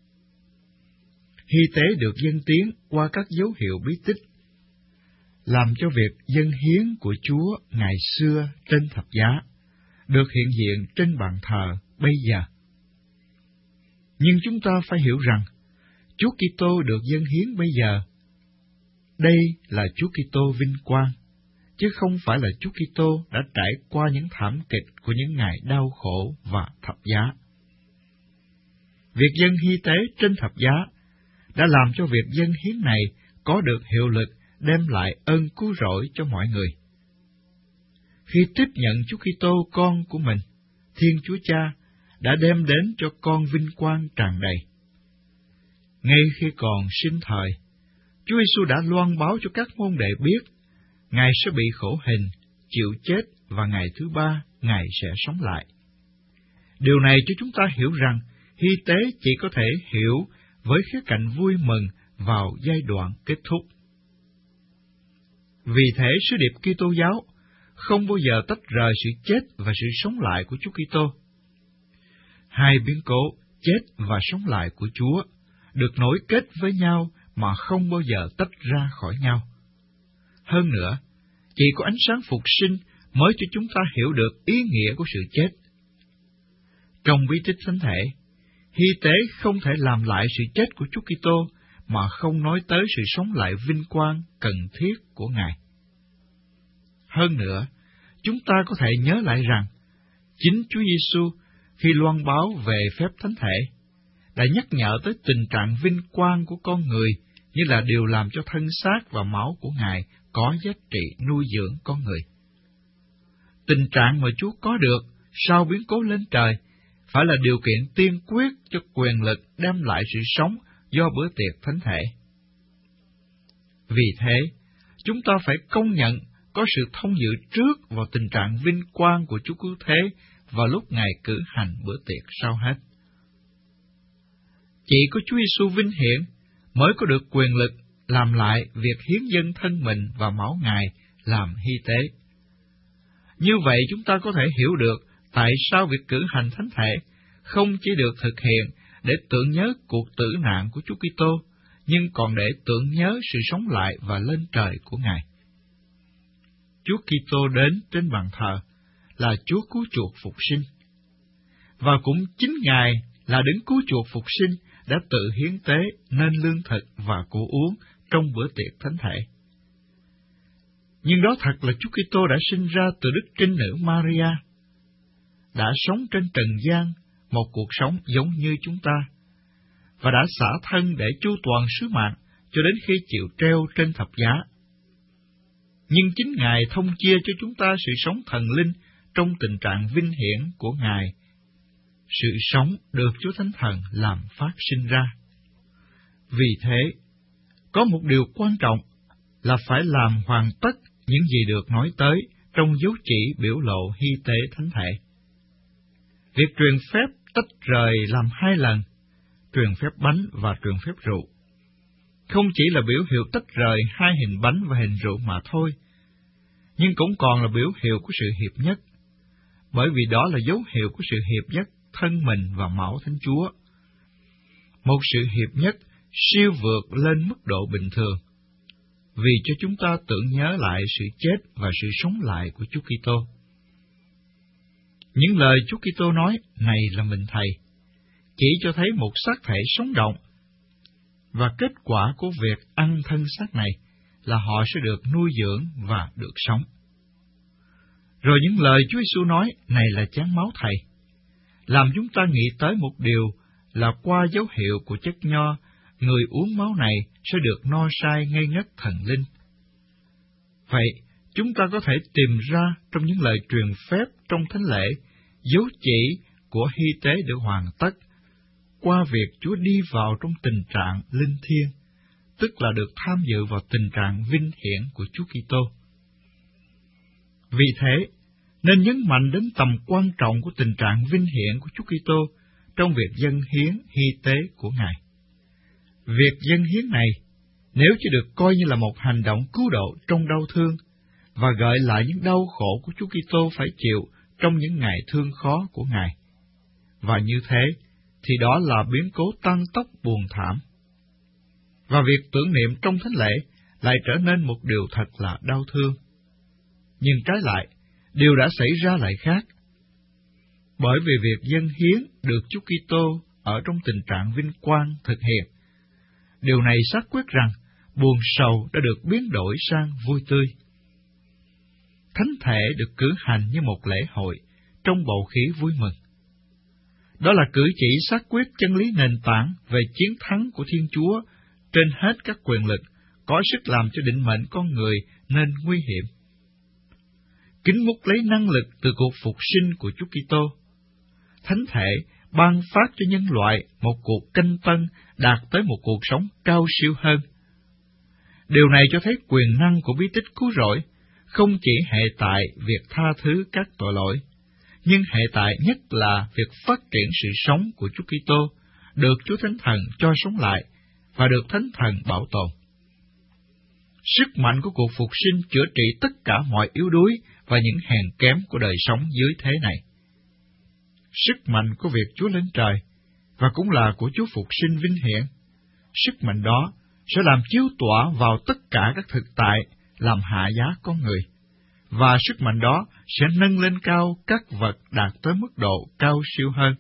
Hy tế được dâng tiến qua các dấu hiệu bí tích, làm cho việc dâng hiến của Chúa ngày xưa trên thập giá được hiện diện trên bàn thờ bây giờ. Nhưng chúng ta phải hiểu rằng, Chúa Kitô được dâng hiến bây giờ, đây là Chúa Kitô vinh quang, chứ không phải là Chúa Kitô đã trải qua những thảm kịch của những ngày đau khổ và thập giá. Việc dâng hy tế trên thập giá đã làm cho việc dâng hiến này có được hiệu lực đem lại ơn cứu rỗi cho mọi người. Khi tiếp nhận Chúa Kitô con của mình, Thiên Chúa Cha đã đem đến cho con vinh quang tràn đầy. Ngay khi còn sinh thời, Chúa Giêsu đã loan báo cho các môn đệ biết Ngài sẽ bị khổ hình, chịu chết và ngày thứ ba Ngài sẽ sống lại. Điều này cho chúng ta hiểu rằng hy tế chỉ có thể hiểu với khía cạnh vui mừng vào giai đoạn kết thúc. Vì thế, sứ điệp Kitô giáo không bao giờ tách rời sự chết và sự sống lại của Chúa Kitô. Hai biến cố chết và sống lại của Chúa được nối kết với nhau mà không bao giờ tách ra khỏi nhau. Hơn nữa, chỉ có ánh sáng phục sinh mới cho chúng ta hiểu được ý nghĩa của sự chết. Trong bí tích thánh thể, hy tế không thể làm lại sự chết của Chúa Kitô mà không nói tới sự sống lại vinh quang cần thiết của Ngài. Hơn nữa, chúng ta có thể nhớ lại rằng, chính Chúa Giêsu khi loan báo về phép thánh thể, đã nhắc nhở tới tình trạng vinh quang của con người như là điều làm cho thân xác và máu của Ngài có giá trị nuôi dưỡng con người. Tình trạng mà Chúa có được sau biến cố lên trời phải là điều kiện tiên quyết cho quyền lực đem lại sự sống do bữa tiệc thánh thể. Vì thế, chúng ta phải công nhận có sự thông dự trước vào tình trạng vinh quang của Chúa Cứu Thế vào lúc Ngài cử hành bữa tiệc sau hết. Chỉ có Chúa Giêsu vinh hiển mới có được quyền lực làm lại việc hiến dâng thân mình và máu Ngài làm hy tế. Như vậy chúng ta có thể hiểu được tại sao việc cử hành thánh thể không chỉ được thực hiện để tưởng nhớ cuộc tử nạn của Chúa Kitô, nhưng còn để tưởng nhớ sự sống lại và lên trời của Ngài. Chúa Kitô đến trên bàn thờ là Chúa cứu chuộc phục sinh, và cũng chính Ngài là đấng cứu chuộc phục sinh đã tự hiến tế nên lương thực và của uống trong bữa tiệc thánh thể. Nhưng đó thật là Chúa Kitô đã sinh ra từ Đức Trinh Nữ Maria, đã sống trên trần gian một cuộc sống giống như chúng ta, và đã xả thân để chu toàn sứ mạng cho đến khi chịu treo trên thập giá. Nhưng chính Ngài thông chia cho chúng ta sự sống thần linh trong tình trạng vinh hiển của Ngài, sự sống được Chúa Thánh Thần làm phát sinh ra. Vì thế, có một điều quan trọng là phải làm hoàn tất những gì được nói tới trong dấu chỉ biểu lộ hy tế thánh thể. Việc truyền phép tách rời làm hai lần, truyền phép bánh và truyền phép rượu, không chỉ là biểu hiệu tách rời hai hình bánh và hình rượu mà thôi, nhưng cũng còn là biểu hiệu của sự hiệp nhất, bởi vì đó là dấu hiệu của sự hiệp nhất thân mình và máu Thánh Chúa. Một sự hiệp nhất siêu vượt lên mức độ bình thường, vì cho chúng ta tưởng nhớ lại sự chết và sự sống lại của Chúa Kitô. Những lời Chúa Kitô nói, này là mình Thầy, chỉ cho thấy một xác thể sống động, và kết quả của việc ăn thân xác này là họ sẽ được nuôi dưỡng và được sống. Rồi những lời Chúa Giêsu nói, này là chén máu Thầy, làm chúng ta nghĩ tới một điều là qua dấu hiệu của chất nho, người uống máu này sẽ được no say ngây ngất thần linh. Vậy, chúng ta có thể tìm ra trong những lời truyền phép trong thánh lễ, dấu chỉ của hy tế được hoàn tất qua việc Chúa đi vào trong tình trạng linh thiêng, tức là được tham dự vào tình trạng vinh hiển của Chúa Kitô. Vì thế, nên nhấn mạnh đến tầm quan trọng của tình trạng vinh hiển của Chúa Kitô trong việc dâng hiến hy tế của Ngài. Việc dâng hiến này, nếu chỉ được coi như là một hành động cứu độ trong đau thương, và gợi lại những đau khổ của Chúa Kitô phải chịu trong những ngày thương khó của Ngài, và như thế, thì đó là biến cố tăng tốc buồn thảm. Và việc tưởng niệm trong thánh lễ lại trở nên một điều thật là đau thương. Nhưng trái lại, điều đã xảy ra lại khác. Bởi vì việc dâng hiến được Chúa Kitô ở trong tình trạng vinh quang thực hiện, điều này xác quyết rằng buồn sầu đã được biến đổi sang vui tươi. Thánh thể được cử hành như một lễ hội trong bầu khí vui mừng. Đó là cử chỉ xác quyết chân lý nền tảng về chiến thắng của Thiên Chúa trên hết các quyền lực, có sức làm cho định mệnh con người nên nguy hiểm. Kính múc lấy năng lực từ cuộc phục sinh của Chúa Kitô, thánh thể ban phát cho nhân loại một cuộc canh tân đạt tới một cuộc sống cao siêu hơn. Điều này cho thấy quyền năng của bí tích cứu rỗi không chỉ hệ tại việc tha thứ các tội lỗi, nhưng hệ tại nhất là việc phát triển sự sống của Chúa Kitô, được Chúa Thánh Thần cho sống lại và được Thánh Thần bảo tồn. Sức mạnh của cuộc phục sinh chữa trị tất cả mọi yếu đuối và những hèn kém của đời sống dưới thế này. Sức mạnh của việc Chúa lên trời và cũng là của Chúa phục sinh vinh hiển. Sức mạnh đó sẽ làm chiếu tỏa vào tất cả các thực tại làm hạ giá con người, và sức mạnh đó sẽ nâng lên cao các vật đạt tới mức độ cao siêu hơn.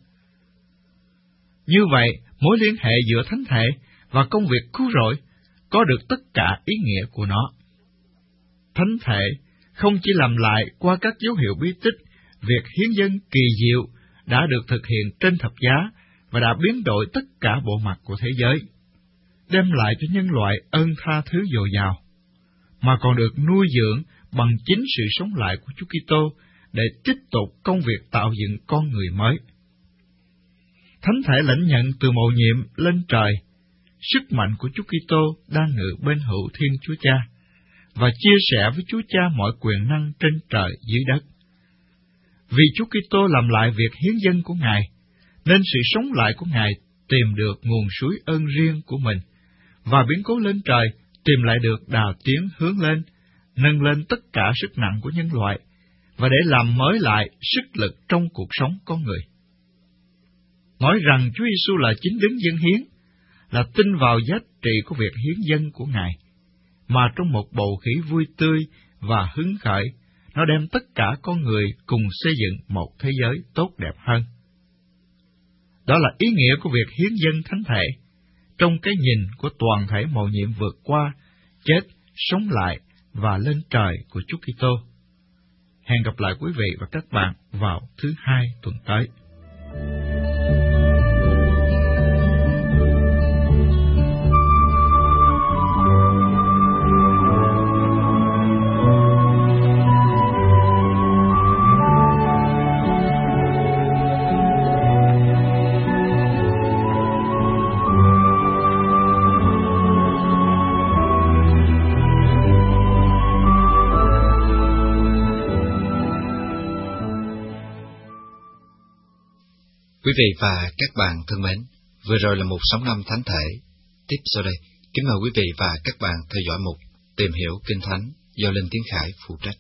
Như vậy, mối liên hệ giữa thánh thể và công việc cứu rỗi có được tất cả ý nghĩa của nó. Thánh thể không chỉ làm lại qua các dấu hiệu bí tích việc hiến dâng kỳ diệu đã được thực hiện trên thập giá và đã biến đổi tất cả bộ mặt của thế giới, đem lại cho nhân loại ơn tha thứ dồi dào, mà còn được nuôi dưỡng bằng chính sự sống lại của Chúa Kitô để tiếp tục công việc tạo dựng con người mới. Thánh thể lãnh nhận từ mầu nhiệm lên trời sức mạnh của Chúa Kitô đang ngự bên hữu Thiên Chúa Cha và chia sẻ với Chúa Cha mọi quyền năng trên trời dưới đất. Vì Chúa Kitô làm lại việc hiến dâng của Ngài, nên sự sống lại của Ngài tìm được nguồn suối ơn riêng của mình, và biến cố lên trời tìm lại được đà tiến hướng lên, nâng lên tất cả sức nặng của nhân loại, và để làm mới lại sức lực trong cuộc sống con người. Nói rằng Chúa Giêsu là chính đấng dâng hiến, là tin vào giá trị của việc hiến dâng của Ngài, mà trong một bầu khí vui tươi và hứng khởi, nó đem tất cả con người cùng xây dựng một thế giới tốt đẹp hơn. Đó là ý nghĩa của việc hiến dâng thánh thể, trong cái nhìn của toàn thể mầu nhiệm vượt qua, chết, sống lại và lên trời của Chúa Kitô. Hẹn gặp lại quý vị và các bạn vào thứ Hai tuần tới. Quý vị và các bạn thân mến, vừa rồi là một sống năm thánh thể. Tiếp sau đây, kính mời quý vị và các bạn theo dõi mục Tìm hiểu Kinh Thánh do Linh Tiến Khải phụ trách.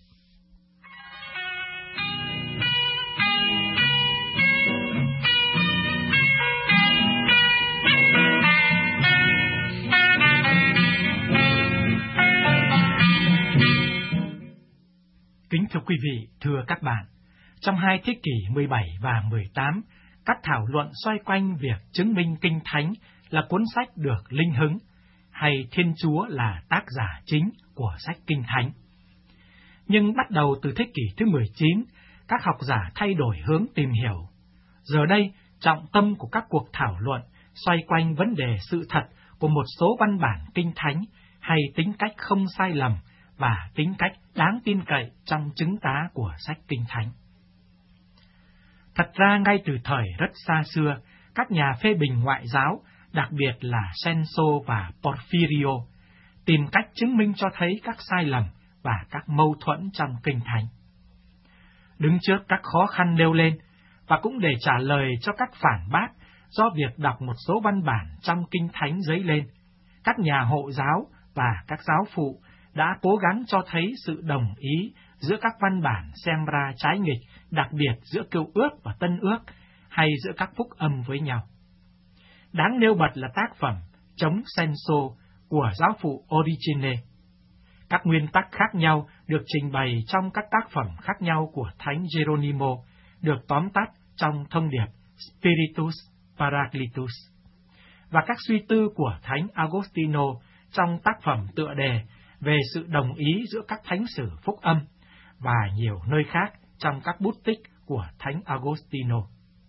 Kính thưa quý vị, thưa các bạn, trong hai thế kỷ 17 và 18, các thảo luận xoay quanh việc chứng minh Kinh Thánh là cuốn sách được linh hứng, hay Thiên Chúa là tác giả chính của sách Kinh Thánh. Nhưng bắt đầu từ thế kỷ thứ 19, các học giả thay đổi hướng tìm hiểu. Giờ đây, trọng tâm của các cuộc thảo luận xoay quanh vấn đề sự thật của một số văn bản Kinh Thánh, hay tính cách không sai lầm và tính cách đáng tin cậy trong chứng tá của sách Kinh Thánh. Thật ra ngay từ thời rất xa xưa, các nhà phê bình ngoại giáo, đặc biệt là Celso và Porfirio, tìm cách chứng minh cho thấy các sai lầm và các mâu thuẫn trong Kinh Thánh. Đứng trước các khó khăn nêu lên, và cũng để trả lời cho các phản bác do việc đọc một số văn bản trong Kinh Thánh dấy lên, các nhà hộ giáo và các giáo phụ đã cố gắng cho thấy sự đồng ý giữa các văn bản xem ra trái nghịch, đặc biệt giữa Cựu Ước và Tân Ước, hay giữa các phúc âm với nhau. Đáng nêu bật là tác phẩm Chống Censo của giáo phụ Origene. Các nguyên tắc khác nhau được trình bày trong các tác phẩm khác nhau của Thánh Geronimo, được tóm tắt trong thông điệp Spiritus Paracletus, và các suy tư của Thánh Agostino trong tác phẩm tựa đề về sự đồng ý giữa các thánh sử phúc âm, và nhiều nơi khác trong các bút tích của Thánh Agostino.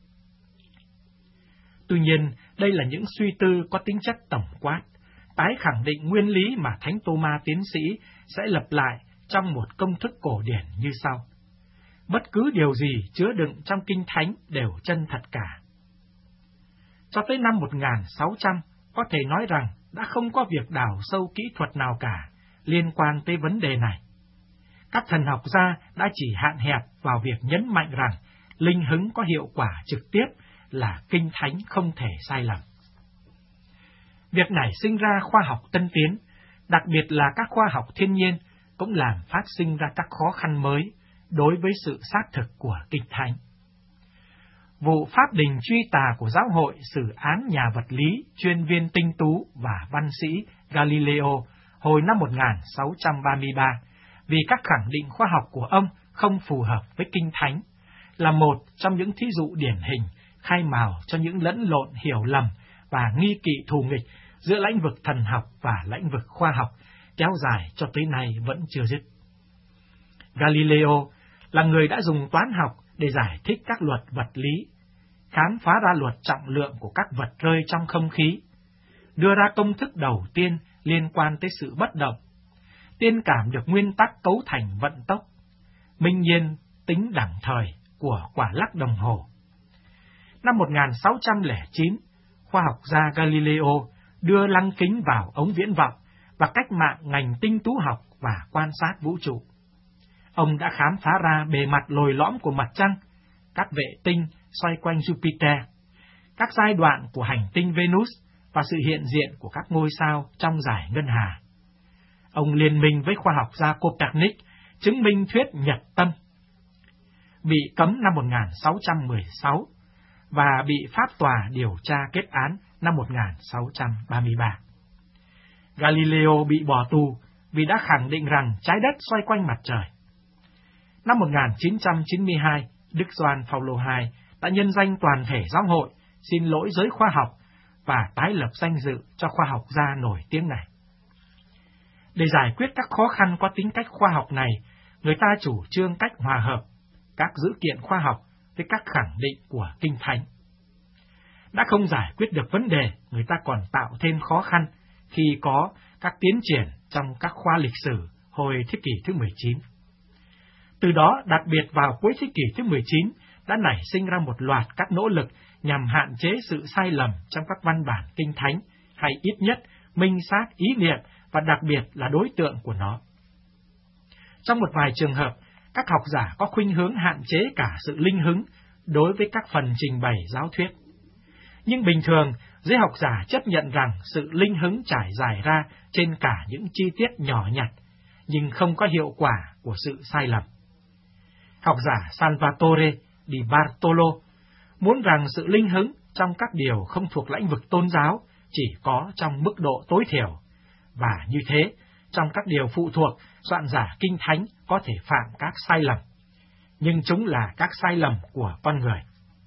Tuy nhiên, đây là những suy tư có tính chất tổng quát, tái khẳng định nguyên lý mà Thánh Tô-ma tiến sĩ sẽ lập lại trong một công thức cổ điển như sau: bất cứ điều gì chứa đựng trong Kinh Thánh đều chân thật cả. Cho tới năm 1600, có thể nói rằng đã không có việc đào sâu kỹ thuật nào cả liên quan tới vấn đề này. Các thần học gia đã chỉ hạn hẹp vào việc nhấn mạnh rằng linh hứng có hiệu quả trực tiếp là kinh thánh không thể sai lầm. Việc nảy sinh ra khoa học tân tiến, đặc biệt là các khoa học thiên nhiên, cũng làm phát sinh ra các khó khăn mới đối với sự xác thực của kinh thánh. Vụ pháp đình truy tà của giáo hội xử án nhà vật lý, chuyên viên tinh tú và văn sĩ Galileo hồi năm 1633 vì các khẳng định khoa học của ông không phù hợp với kinh thánh, là một trong những thí dụ điển hình khai mào cho những lẫn lộn hiểu lầm và nghi kỵ thù nghịch giữa lĩnh vực thần học và lĩnh vực khoa học, kéo dài cho tới nay vẫn chưa dứt. Galileo là người đã dùng toán học để giải thích các luật vật lý, khám phá ra luật trọng lượng của các vật rơi trong không khí, đưa ra công thức đầu tiên liên quan tới sự bất động, tiên cảm được nguyên tắc cấu thành vận tốc, minh nhiên tính đẳng thời của quả lắc đồng hồ. Năm 1609, khoa học gia Galileo đưa lăng kính vào ống viễn vọng và cách mạng ngành tinh tú học và quan sát vũ trụ. Ông đã khám phá ra bề mặt lồi lõm của mặt trăng, các vệ tinh xoay quanh Jupiter, các giai đoạn của hành tinh Venus và sự hiện diện của các ngôi sao trong dải ngân hà. Ông liên minh với khoa học gia Copernic chứng minh thuyết nhật tâm. Bị cấm năm 1616 và bị pháp tòa điều tra kết án năm 1633. Galileo bị bỏ tù vì đã khẳng định rằng trái đất xoay quanh mặt trời. Năm 1992, Đức Gioan Phaolô II đã nhân danh toàn thể giáo hội xin lỗi giới khoa học và tái lập danh dự cho khoa học gia nổi tiếng này. Để giải quyết các khó khăn có tính cách khoa học này, người ta chủ trương cách hòa hợp các dữ kiện khoa học với các khẳng định của Kinh Thánh. Đã không giải quyết được vấn đề, người ta còn tạo thêm khó khăn khi có các tiến triển trong các khoa lịch sử hồi thế kỷ thứ 19. Từ đó, đặc biệt vào cuối thế kỷ thứ 19, đã nảy sinh ra một loạt các nỗ lực nhằm hạn chế sự sai lầm trong các văn bản Kinh Thánh, hay ít nhất minh xác ý niệm và đặc biệt là đối tượng của nó. Trong một vài trường hợp, các học giả có khuynh hướng hạn chế cả sự linh hứng đối với các phần trình bày giáo thuyết. Nhưng bình thường, giới học giả chấp nhận rằng sự linh hứng trải dài ra trên cả những chi tiết nhỏ nhặt, nhưng không có hiệu quả của sự sai lầm. Học giả Salvatore Di Bartolo muốn rằng sự linh hứng trong các điều không thuộc lĩnh vực tôn giáo chỉ có trong mức độ tối thiểu, và như thế, trong các điều phụ thuộc, soạn giả Kinh Thánh có thể phạm các sai lầm, nhưng chúng là các sai lầm của con người.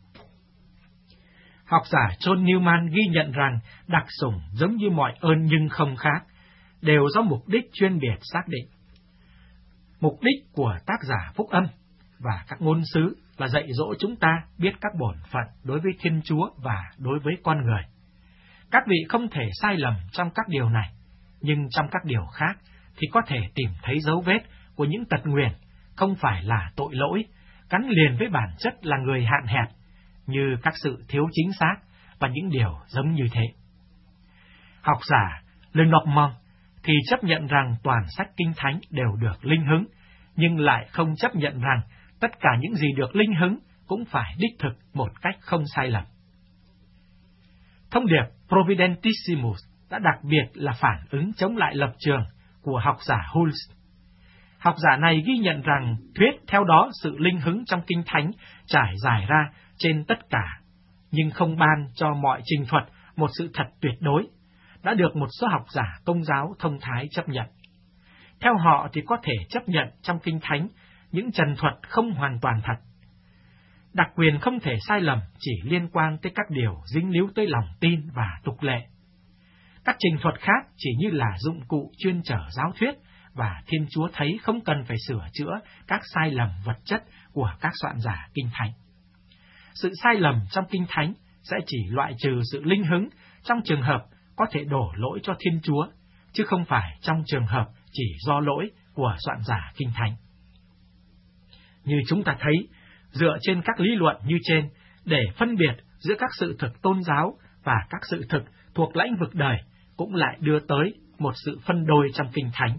Học giả John Newman ghi nhận rằng đặc sủng giống như mọi ơn nhưng không khác, đều do mục đích chuyên biệt xác định. Mục đích của tác giả Phúc Âm và các ngôn sứ là dạy dỗ chúng ta biết các bổn phận đối với Thiên Chúa và đối với con người. Các vị không thể sai lầm trong các điều này, nhưng trong các điều khác thì có thể tìm thấy dấu vết của những tật nguyền, không phải là tội lỗi, gắn liền với bản chất là người hạn hẹp, như các sự thiếu chính xác và những điều giống như thế. Học giả Lenormand thì chấp nhận rằng toàn sách Kinh Thánh đều được linh hứng, nhưng lại không chấp nhận rằng tất cả những gì được linh hứng cũng phải đích thực một cách không sai lầm. Thông điệp Providentissimus đã đặc biệt là phản ứng chống lại lập trường của học giả Hulse. Học giả này ghi nhận rằng thuyết theo đó sự linh hứng trong Kinh Thánh trải dài ra trên tất cả, nhưng không ban cho mọi trình thuật một sự thật tuyệt đối, đã được một số học giả Công giáo thông thái chấp nhận. Theo họ thì có thể chấp nhận trong Kinh Thánh những trần thuật không hoàn toàn thật. Đặc quyền không thể sai lầm chỉ liên quan tới các điều dính líu tới lòng tin và tục lệ. Các trình thuật khác chỉ như là dụng cụ chuyên chở giáo thuyết, và Thiên Chúa thấy không cần phải sửa chữa các sai lầm vật chất của các soạn giả Kinh Thánh. Sự sai lầm trong Kinh Thánh sẽ chỉ loại trừ sự linh hứng trong trường hợp có thể đổ lỗi cho Thiên Chúa, chứ không phải trong trường hợp chỉ do lỗi của soạn giả Kinh Thánh. Như chúng ta thấy, dựa trên các lý luận như trên, để phân biệt giữa các sự thực tôn giáo và các sự thực thuộc lĩnh vực đời, cũng lại đưa tới một sự phân đôi trong Kinh Thánh,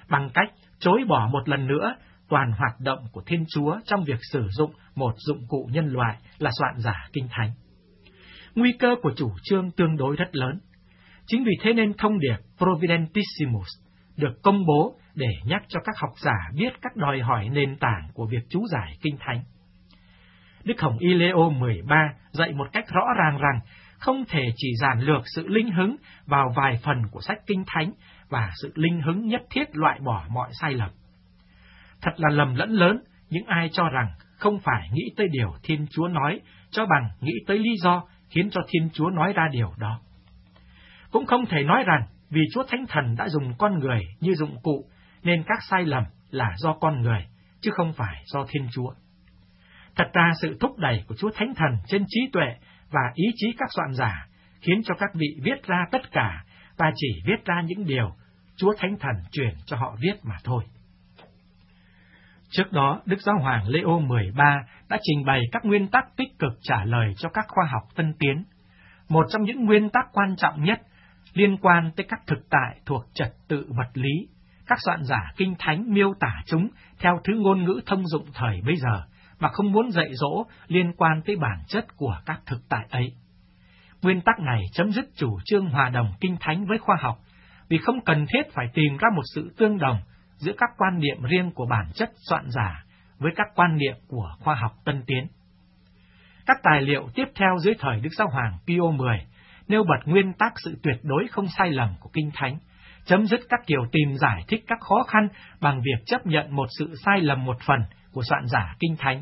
bằng cách chối bỏ một lần nữa toàn hoạt động của Thiên Chúa trong việc sử dụng một dụng cụ nhân loại là soạn giả Kinh Thánh. Nguy cơ của chủ trương tương đối rất lớn. Chính vì thế nên thông điệp Providentissimus được công bố để nhắc cho các học giả biết các đòi hỏi nền tảng của việc chú giải Kinh Thánh. Đức Hồng Y Leo 13 dạy một cách rõ ràng rằng không thể chỉ giản lược sự linh hứng vào vài phần của sách Kinh Thánh và sự linh hứng nhất thiết loại bỏ mọi sai lầm. Thật là lầm lẫn lớn những ai cho rằng không phải nghĩ tới điều Thiên Chúa nói, cho bằng nghĩ tới lý do khiến cho Thiên Chúa nói ra điều đó. Cũng không thể nói rằng vì Chúa Thánh Thần đã dùng con người như dụng cụ, nên các sai lầm là do con người, chứ không phải do Thiên Chúa. Thật ra sự thúc đẩy của Chúa Thánh Thần trên trí tuệ và ý chí các soạn giả khiến cho các vị viết ra tất cả và chỉ viết ra những điều Chúa Thánh Thần truyền cho họ viết mà thôi. Trước đó, Đức Giáo hoàng Leo 13 đã trình bày các nguyên tắc tích cực trả lời cho các khoa học tân tiến. Một trong những nguyên tắc quan trọng nhất liên quan tới các thực tại thuộc trật tự vật lý. Các soạn giả Kinh Thánh miêu tả chúng theo thứ ngôn ngữ thông dụng thời bấy giờ, mà không muốn dạy dỗ liên quan tới bản chất của các thực tại ấy. Nguyên tắc này chấm dứt chủ trương hòa đồng Kinh Thánh với khoa học, vì không cần thiết phải tìm ra một sự tương đồng giữa các quan niệm riêng của bản chất soạn giả với các quan niệm của khoa học tân tiến. Các tài liệu tiếp theo dưới thời Đức Giáo hoàng Pio X nêu bật nguyên tắc sự tuyệt đối không sai lầm của Kinh Thánh, chấm dứt các kiểu tìm giải thích các khó khăn bằng việc chấp nhận một sự sai lầm một phần của soạn giả Kinh Thánh.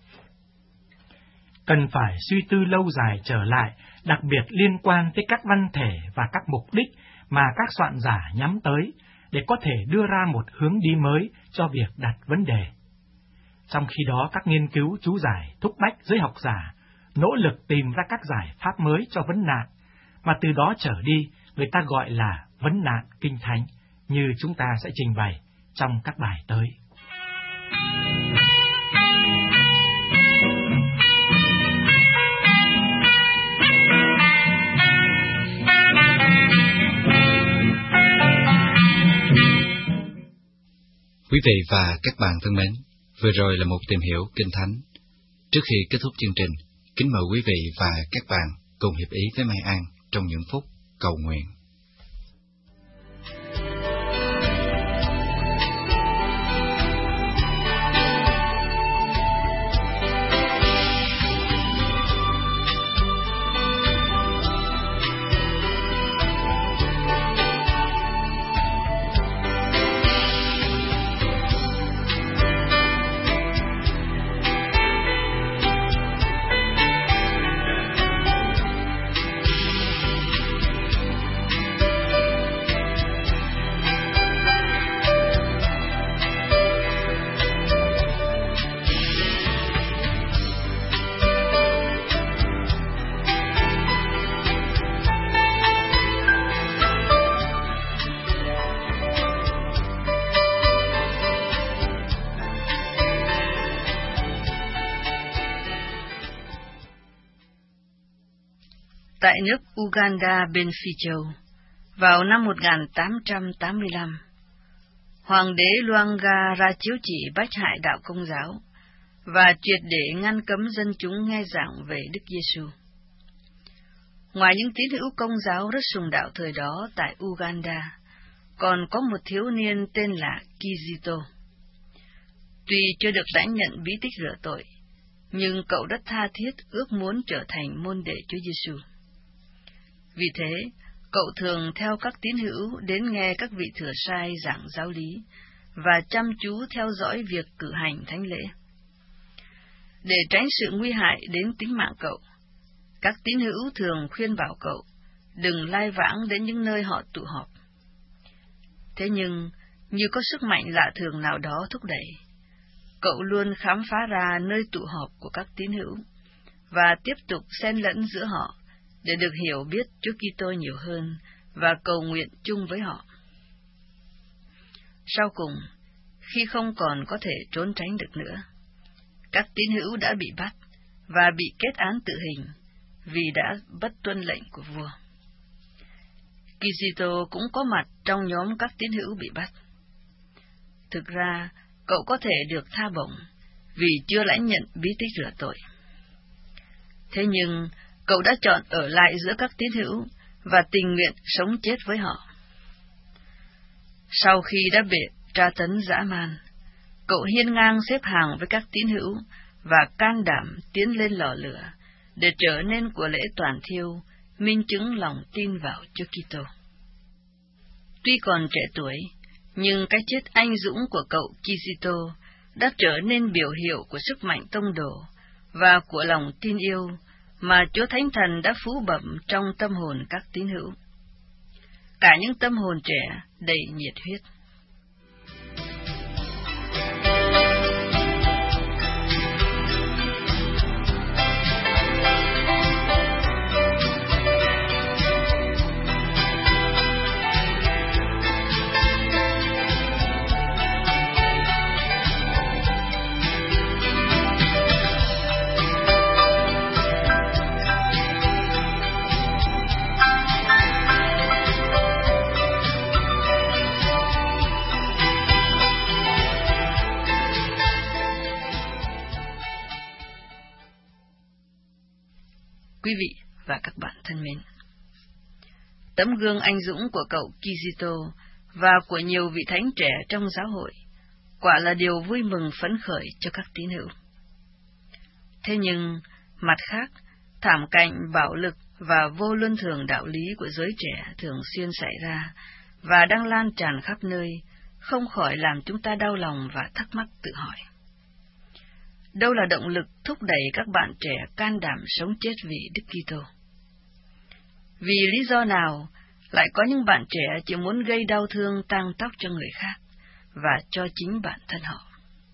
Cần phải suy tư lâu dài trở lại, đặc biệt liên quan tới các văn thể và các mục đích mà các soạn giả nhắm tới, để có thể đưa ra một hướng đi mới cho việc đặt vấn đề. Trong khi đó, các nghiên cứu chú giải thúc bách giới học giả nỗ lực tìm ra các giải pháp mới cho vấn nạn, mà từ đó trở đi người ta gọi là vấn nạn Kinh Thánh, như chúng ta sẽ trình bày trong các bài tới. Quý vị và các bạn thân mến, vừa rồi là một tìm hiểu Kinh Thánh. Trước khi kết thúc chương trình, kính mời quý vị và các bạn cùng hiệp ý với Mai An trong những phút cầu nguyện. Tại nước Uganda bên Phi Châu, vào năm 1885, Hoàng đế Lwanga ra chiếu chỉ bách hại đạo Công giáo và triệt để ngăn cấm dân chúng nghe giảng về Đức Giêsu. Ngoài những tín hữu Công giáo rất sùng đạo thời đó tại Uganda, còn có một thiếu niên tên là Kizito. Tuy chưa được lãnh nhận bí tích rửa tội, nhưng cậu rất tha thiết ước muốn trở thành môn đệ Chúa Giêsu. Vì thế, cậu thường theo các tín hữu đến nghe các vị thừa sai giảng giáo lý và chăm chú theo dõi việc cử hành thánh lễ. Để tránh sự nguy hại đến tính mạng cậu, các tín hữu thường khuyên bảo cậu đừng lai vãng đến những nơi họ tụ họp. Thế nhưng, như có sức mạnh lạ thường nào đó thúc đẩy, cậu luôn khám phá ra nơi tụ họp của các tín hữu và tiếp tục xen lẫn giữa họ để được hiểu biết Chúa Kitô nhiều hơn và cầu nguyện chung với họ. Sau cùng, khi không còn có thể trốn tránh được nữa, các tín hữu đã bị bắt và bị kết án tử hình vì đã bất tuân lệnh của vua. Kizito cũng có mặt trong nhóm các tín hữu bị bắt. thực ra cậu có thể được tha bổng vì chưa lãnh nhận bí tích rửa tội. Thế nhưng cậu đã chọn ở lại giữa các tín hữu và tình nguyện sống chết với họ. Sau khi đã bị tra tấn dã man, cậu hiên ngang xếp hàng với các tín hữu và can đảm tiến lên lò lửa để trở nên của lễ toàn thiêu, minh chứng lòng tin vào Chúa Kitô. Tuy còn trẻ tuổi, nhưng cái chết anh dũng của cậu Kitô đã trở nên biểu hiệu của sức mạnh tông đồ và của lòng tin yêu mà Chúa Thánh Thần đã phú bẩm trong tâm hồn các tín hữu, cả những tâm hồn trẻ đầy nhiệt huyết. Quý vị và các bạn thân mến, tấm gương anh dũng của cậu Kitô và của nhiều vị thánh trẻ trong giáo hội quả là điều vui mừng phấn khởi cho các tín hữu. Thế nhưng, mặt khác, thảm cảnh bạo lực và vô luân thường đạo lý của giới trẻ thường xuyên xảy ra và đang lan tràn khắp nơi, không khỏi làm chúng ta đau lòng và thắc mắc tự hỏi. Đâu là động lực thúc đẩy các bạn trẻ can đảm sống chết vì Đức Kitô? Vì lý do nào lại có những bạn trẻ chỉ muốn gây đau thương tang tóc cho người khác và cho chính bản thân họ?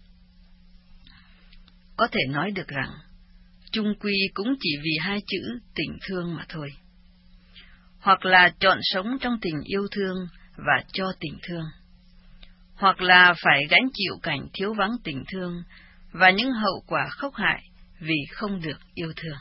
Có thể nói được rằng, chung quy cũng chỉ vì hai chữ tình thương mà thôi. Hoặc là chọn sống trong tình yêu thương và cho tình thương, hoặc là phải gánh chịu cảnh thiếu vắng tình thương và những hậu quả khốc hại vì không được yêu thương.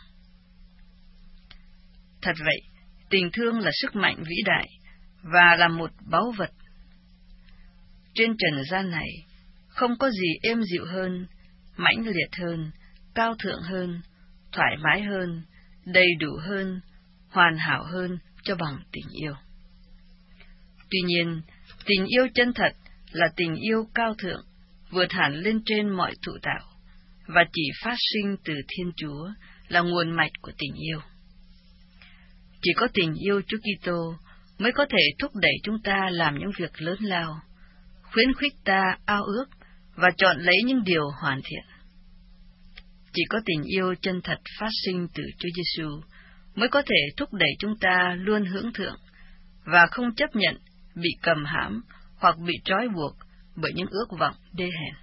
Thật vậy, tình thương là sức mạnh vĩ đại và là một báu vật. Trên trần gian này, không có gì êm dịu hơn, mãnh liệt hơn, cao thượng hơn, thoải mái hơn, đầy đủ hơn, hoàn hảo hơn cho bằng tình yêu. Tuy nhiên, tình yêu chân thật là tình yêu cao thượng, vượt hẳn lên trên mọi thụ tạo, và chỉ phát sinh từ Thiên Chúa là nguồn mạch của tình yêu. Chỉ có tình yêu Chúa Kitô mới có thể thúc đẩy chúng ta làm những việc lớn lao, khuyến khích ta ao ước và chọn lấy những điều hoàn thiện. Chỉ có tình yêu chân thật phát sinh từ Chúa Giêsu mới có thể thúc đẩy chúng ta luôn hướng thượng và không chấp nhận bị cầm hãm hoặc bị trói buộc bởi những ước vọng đê hèn.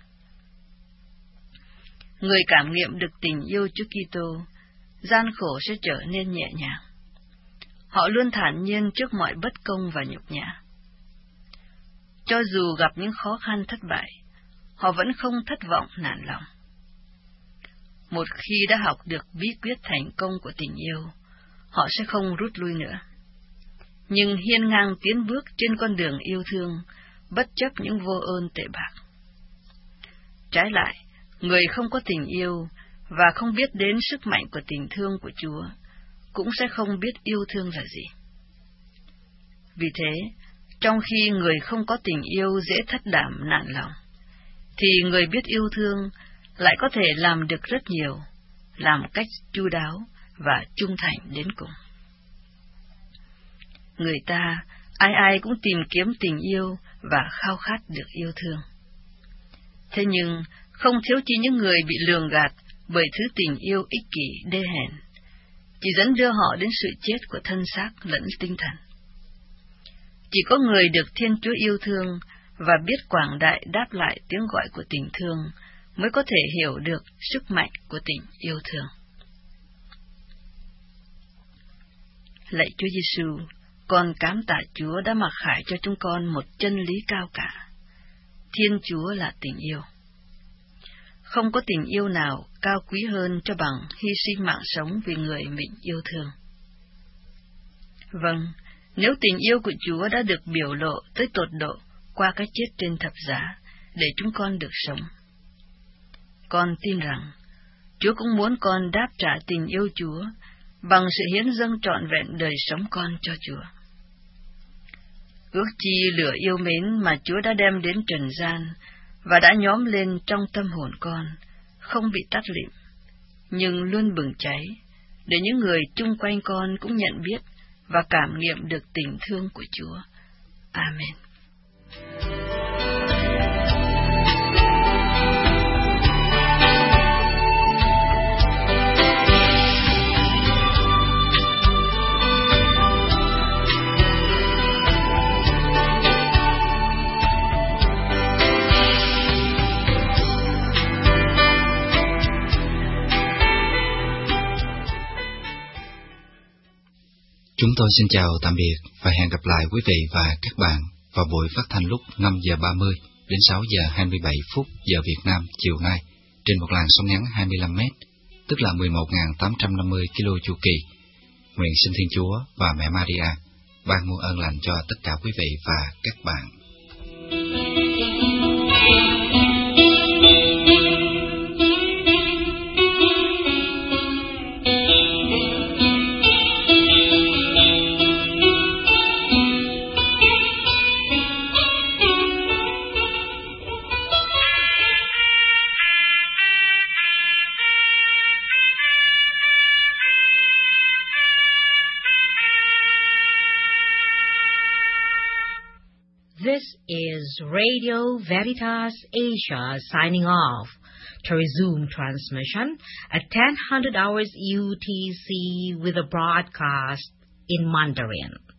Người cảm nghiệm được tình yêu Chúa Kitô, gian khổ sẽ trở nên nhẹ nhàng. Họ luôn thản nhiên trước mọi bất công và nhục nhã. Cho dù gặp những khó khăn thất bại, họ vẫn không thất vọng nản lòng. Một khi đã học được bí quyết thành công của tình yêu, họ sẽ không rút lui nữa, nhưng hiên ngang tiến bước trên con đường yêu thương, bất chấp những vô ơn tệ bạc. Trái lại, người không có tình yêu và không biết đến sức mạnh của tình thương của Chúa, cũng sẽ không biết yêu thương là gì. Vì thế, trong khi người không có tình yêu dễ thất đảm nản lòng, thì người biết yêu thương lại có thể làm được rất nhiều, làm cách chu đáo và trung thành đến cùng. Người ta, ai ai cũng tìm kiếm tình yêu và khao khát được yêu thương. Thế nhưng, không thiếu chi những người bị lường gạt bởi thứ tình yêu ích kỷ đê hèn, chỉ dẫn đưa họ đến sự chết của thân xác lẫn tinh thần. Chỉ có người được Thiên Chúa yêu thương và biết quảng đại đáp lại tiếng gọi của tình thương mới có thể hiểu được sức mạnh của tình yêu thương. Lạy Chúa Giêsu, con cám tạ Chúa đã mặc khải cho chúng con một chân lý cao cả. Thiên Chúa là tình yêu. Không có tình yêu nào cao quý hơn cho bằng hy sinh mạng sống vì người mình yêu thương. Vâng, nếu tình yêu của Chúa đã được biểu lộ tới tột độ qua cái chết trên thập giá để chúng con được sống. Con tin rằng Chúa cũng muốn con đáp trả tình yêu Chúa bằng sự hiến dâng trọn vẹn đời sống con cho Chúa. Ước chi lửa yêu mến mà Chúa đã đem đến trần gian và đã nhóm lên trong tâm hồn con, không bị tắt lịm, nhưng luôn bừng cháy, để những người chung quanh con cũng nhận biết và cảm nghiệm được tình thương của Chúa. Amen. Chúng tôi xin chào tạm biệt và hẹn gặp lại quý vị và các bạn vào buổi phát thanh lúc 5 giờ 30 đến 6 giờ 27 phút giờ Việt Nam chiều nay trên một làn sóng ngắn 25 m, tức là 11.850 kilo chu kỳ. Nguyện xin Thiên Chúa và Mẹ Maria ban muôn ơn lành cho tất cả quý vị và các bạn. This is Radio Veritas Asia signing off. To resume transmission at 10:00 hours UTC with a broadcast in Mandarin.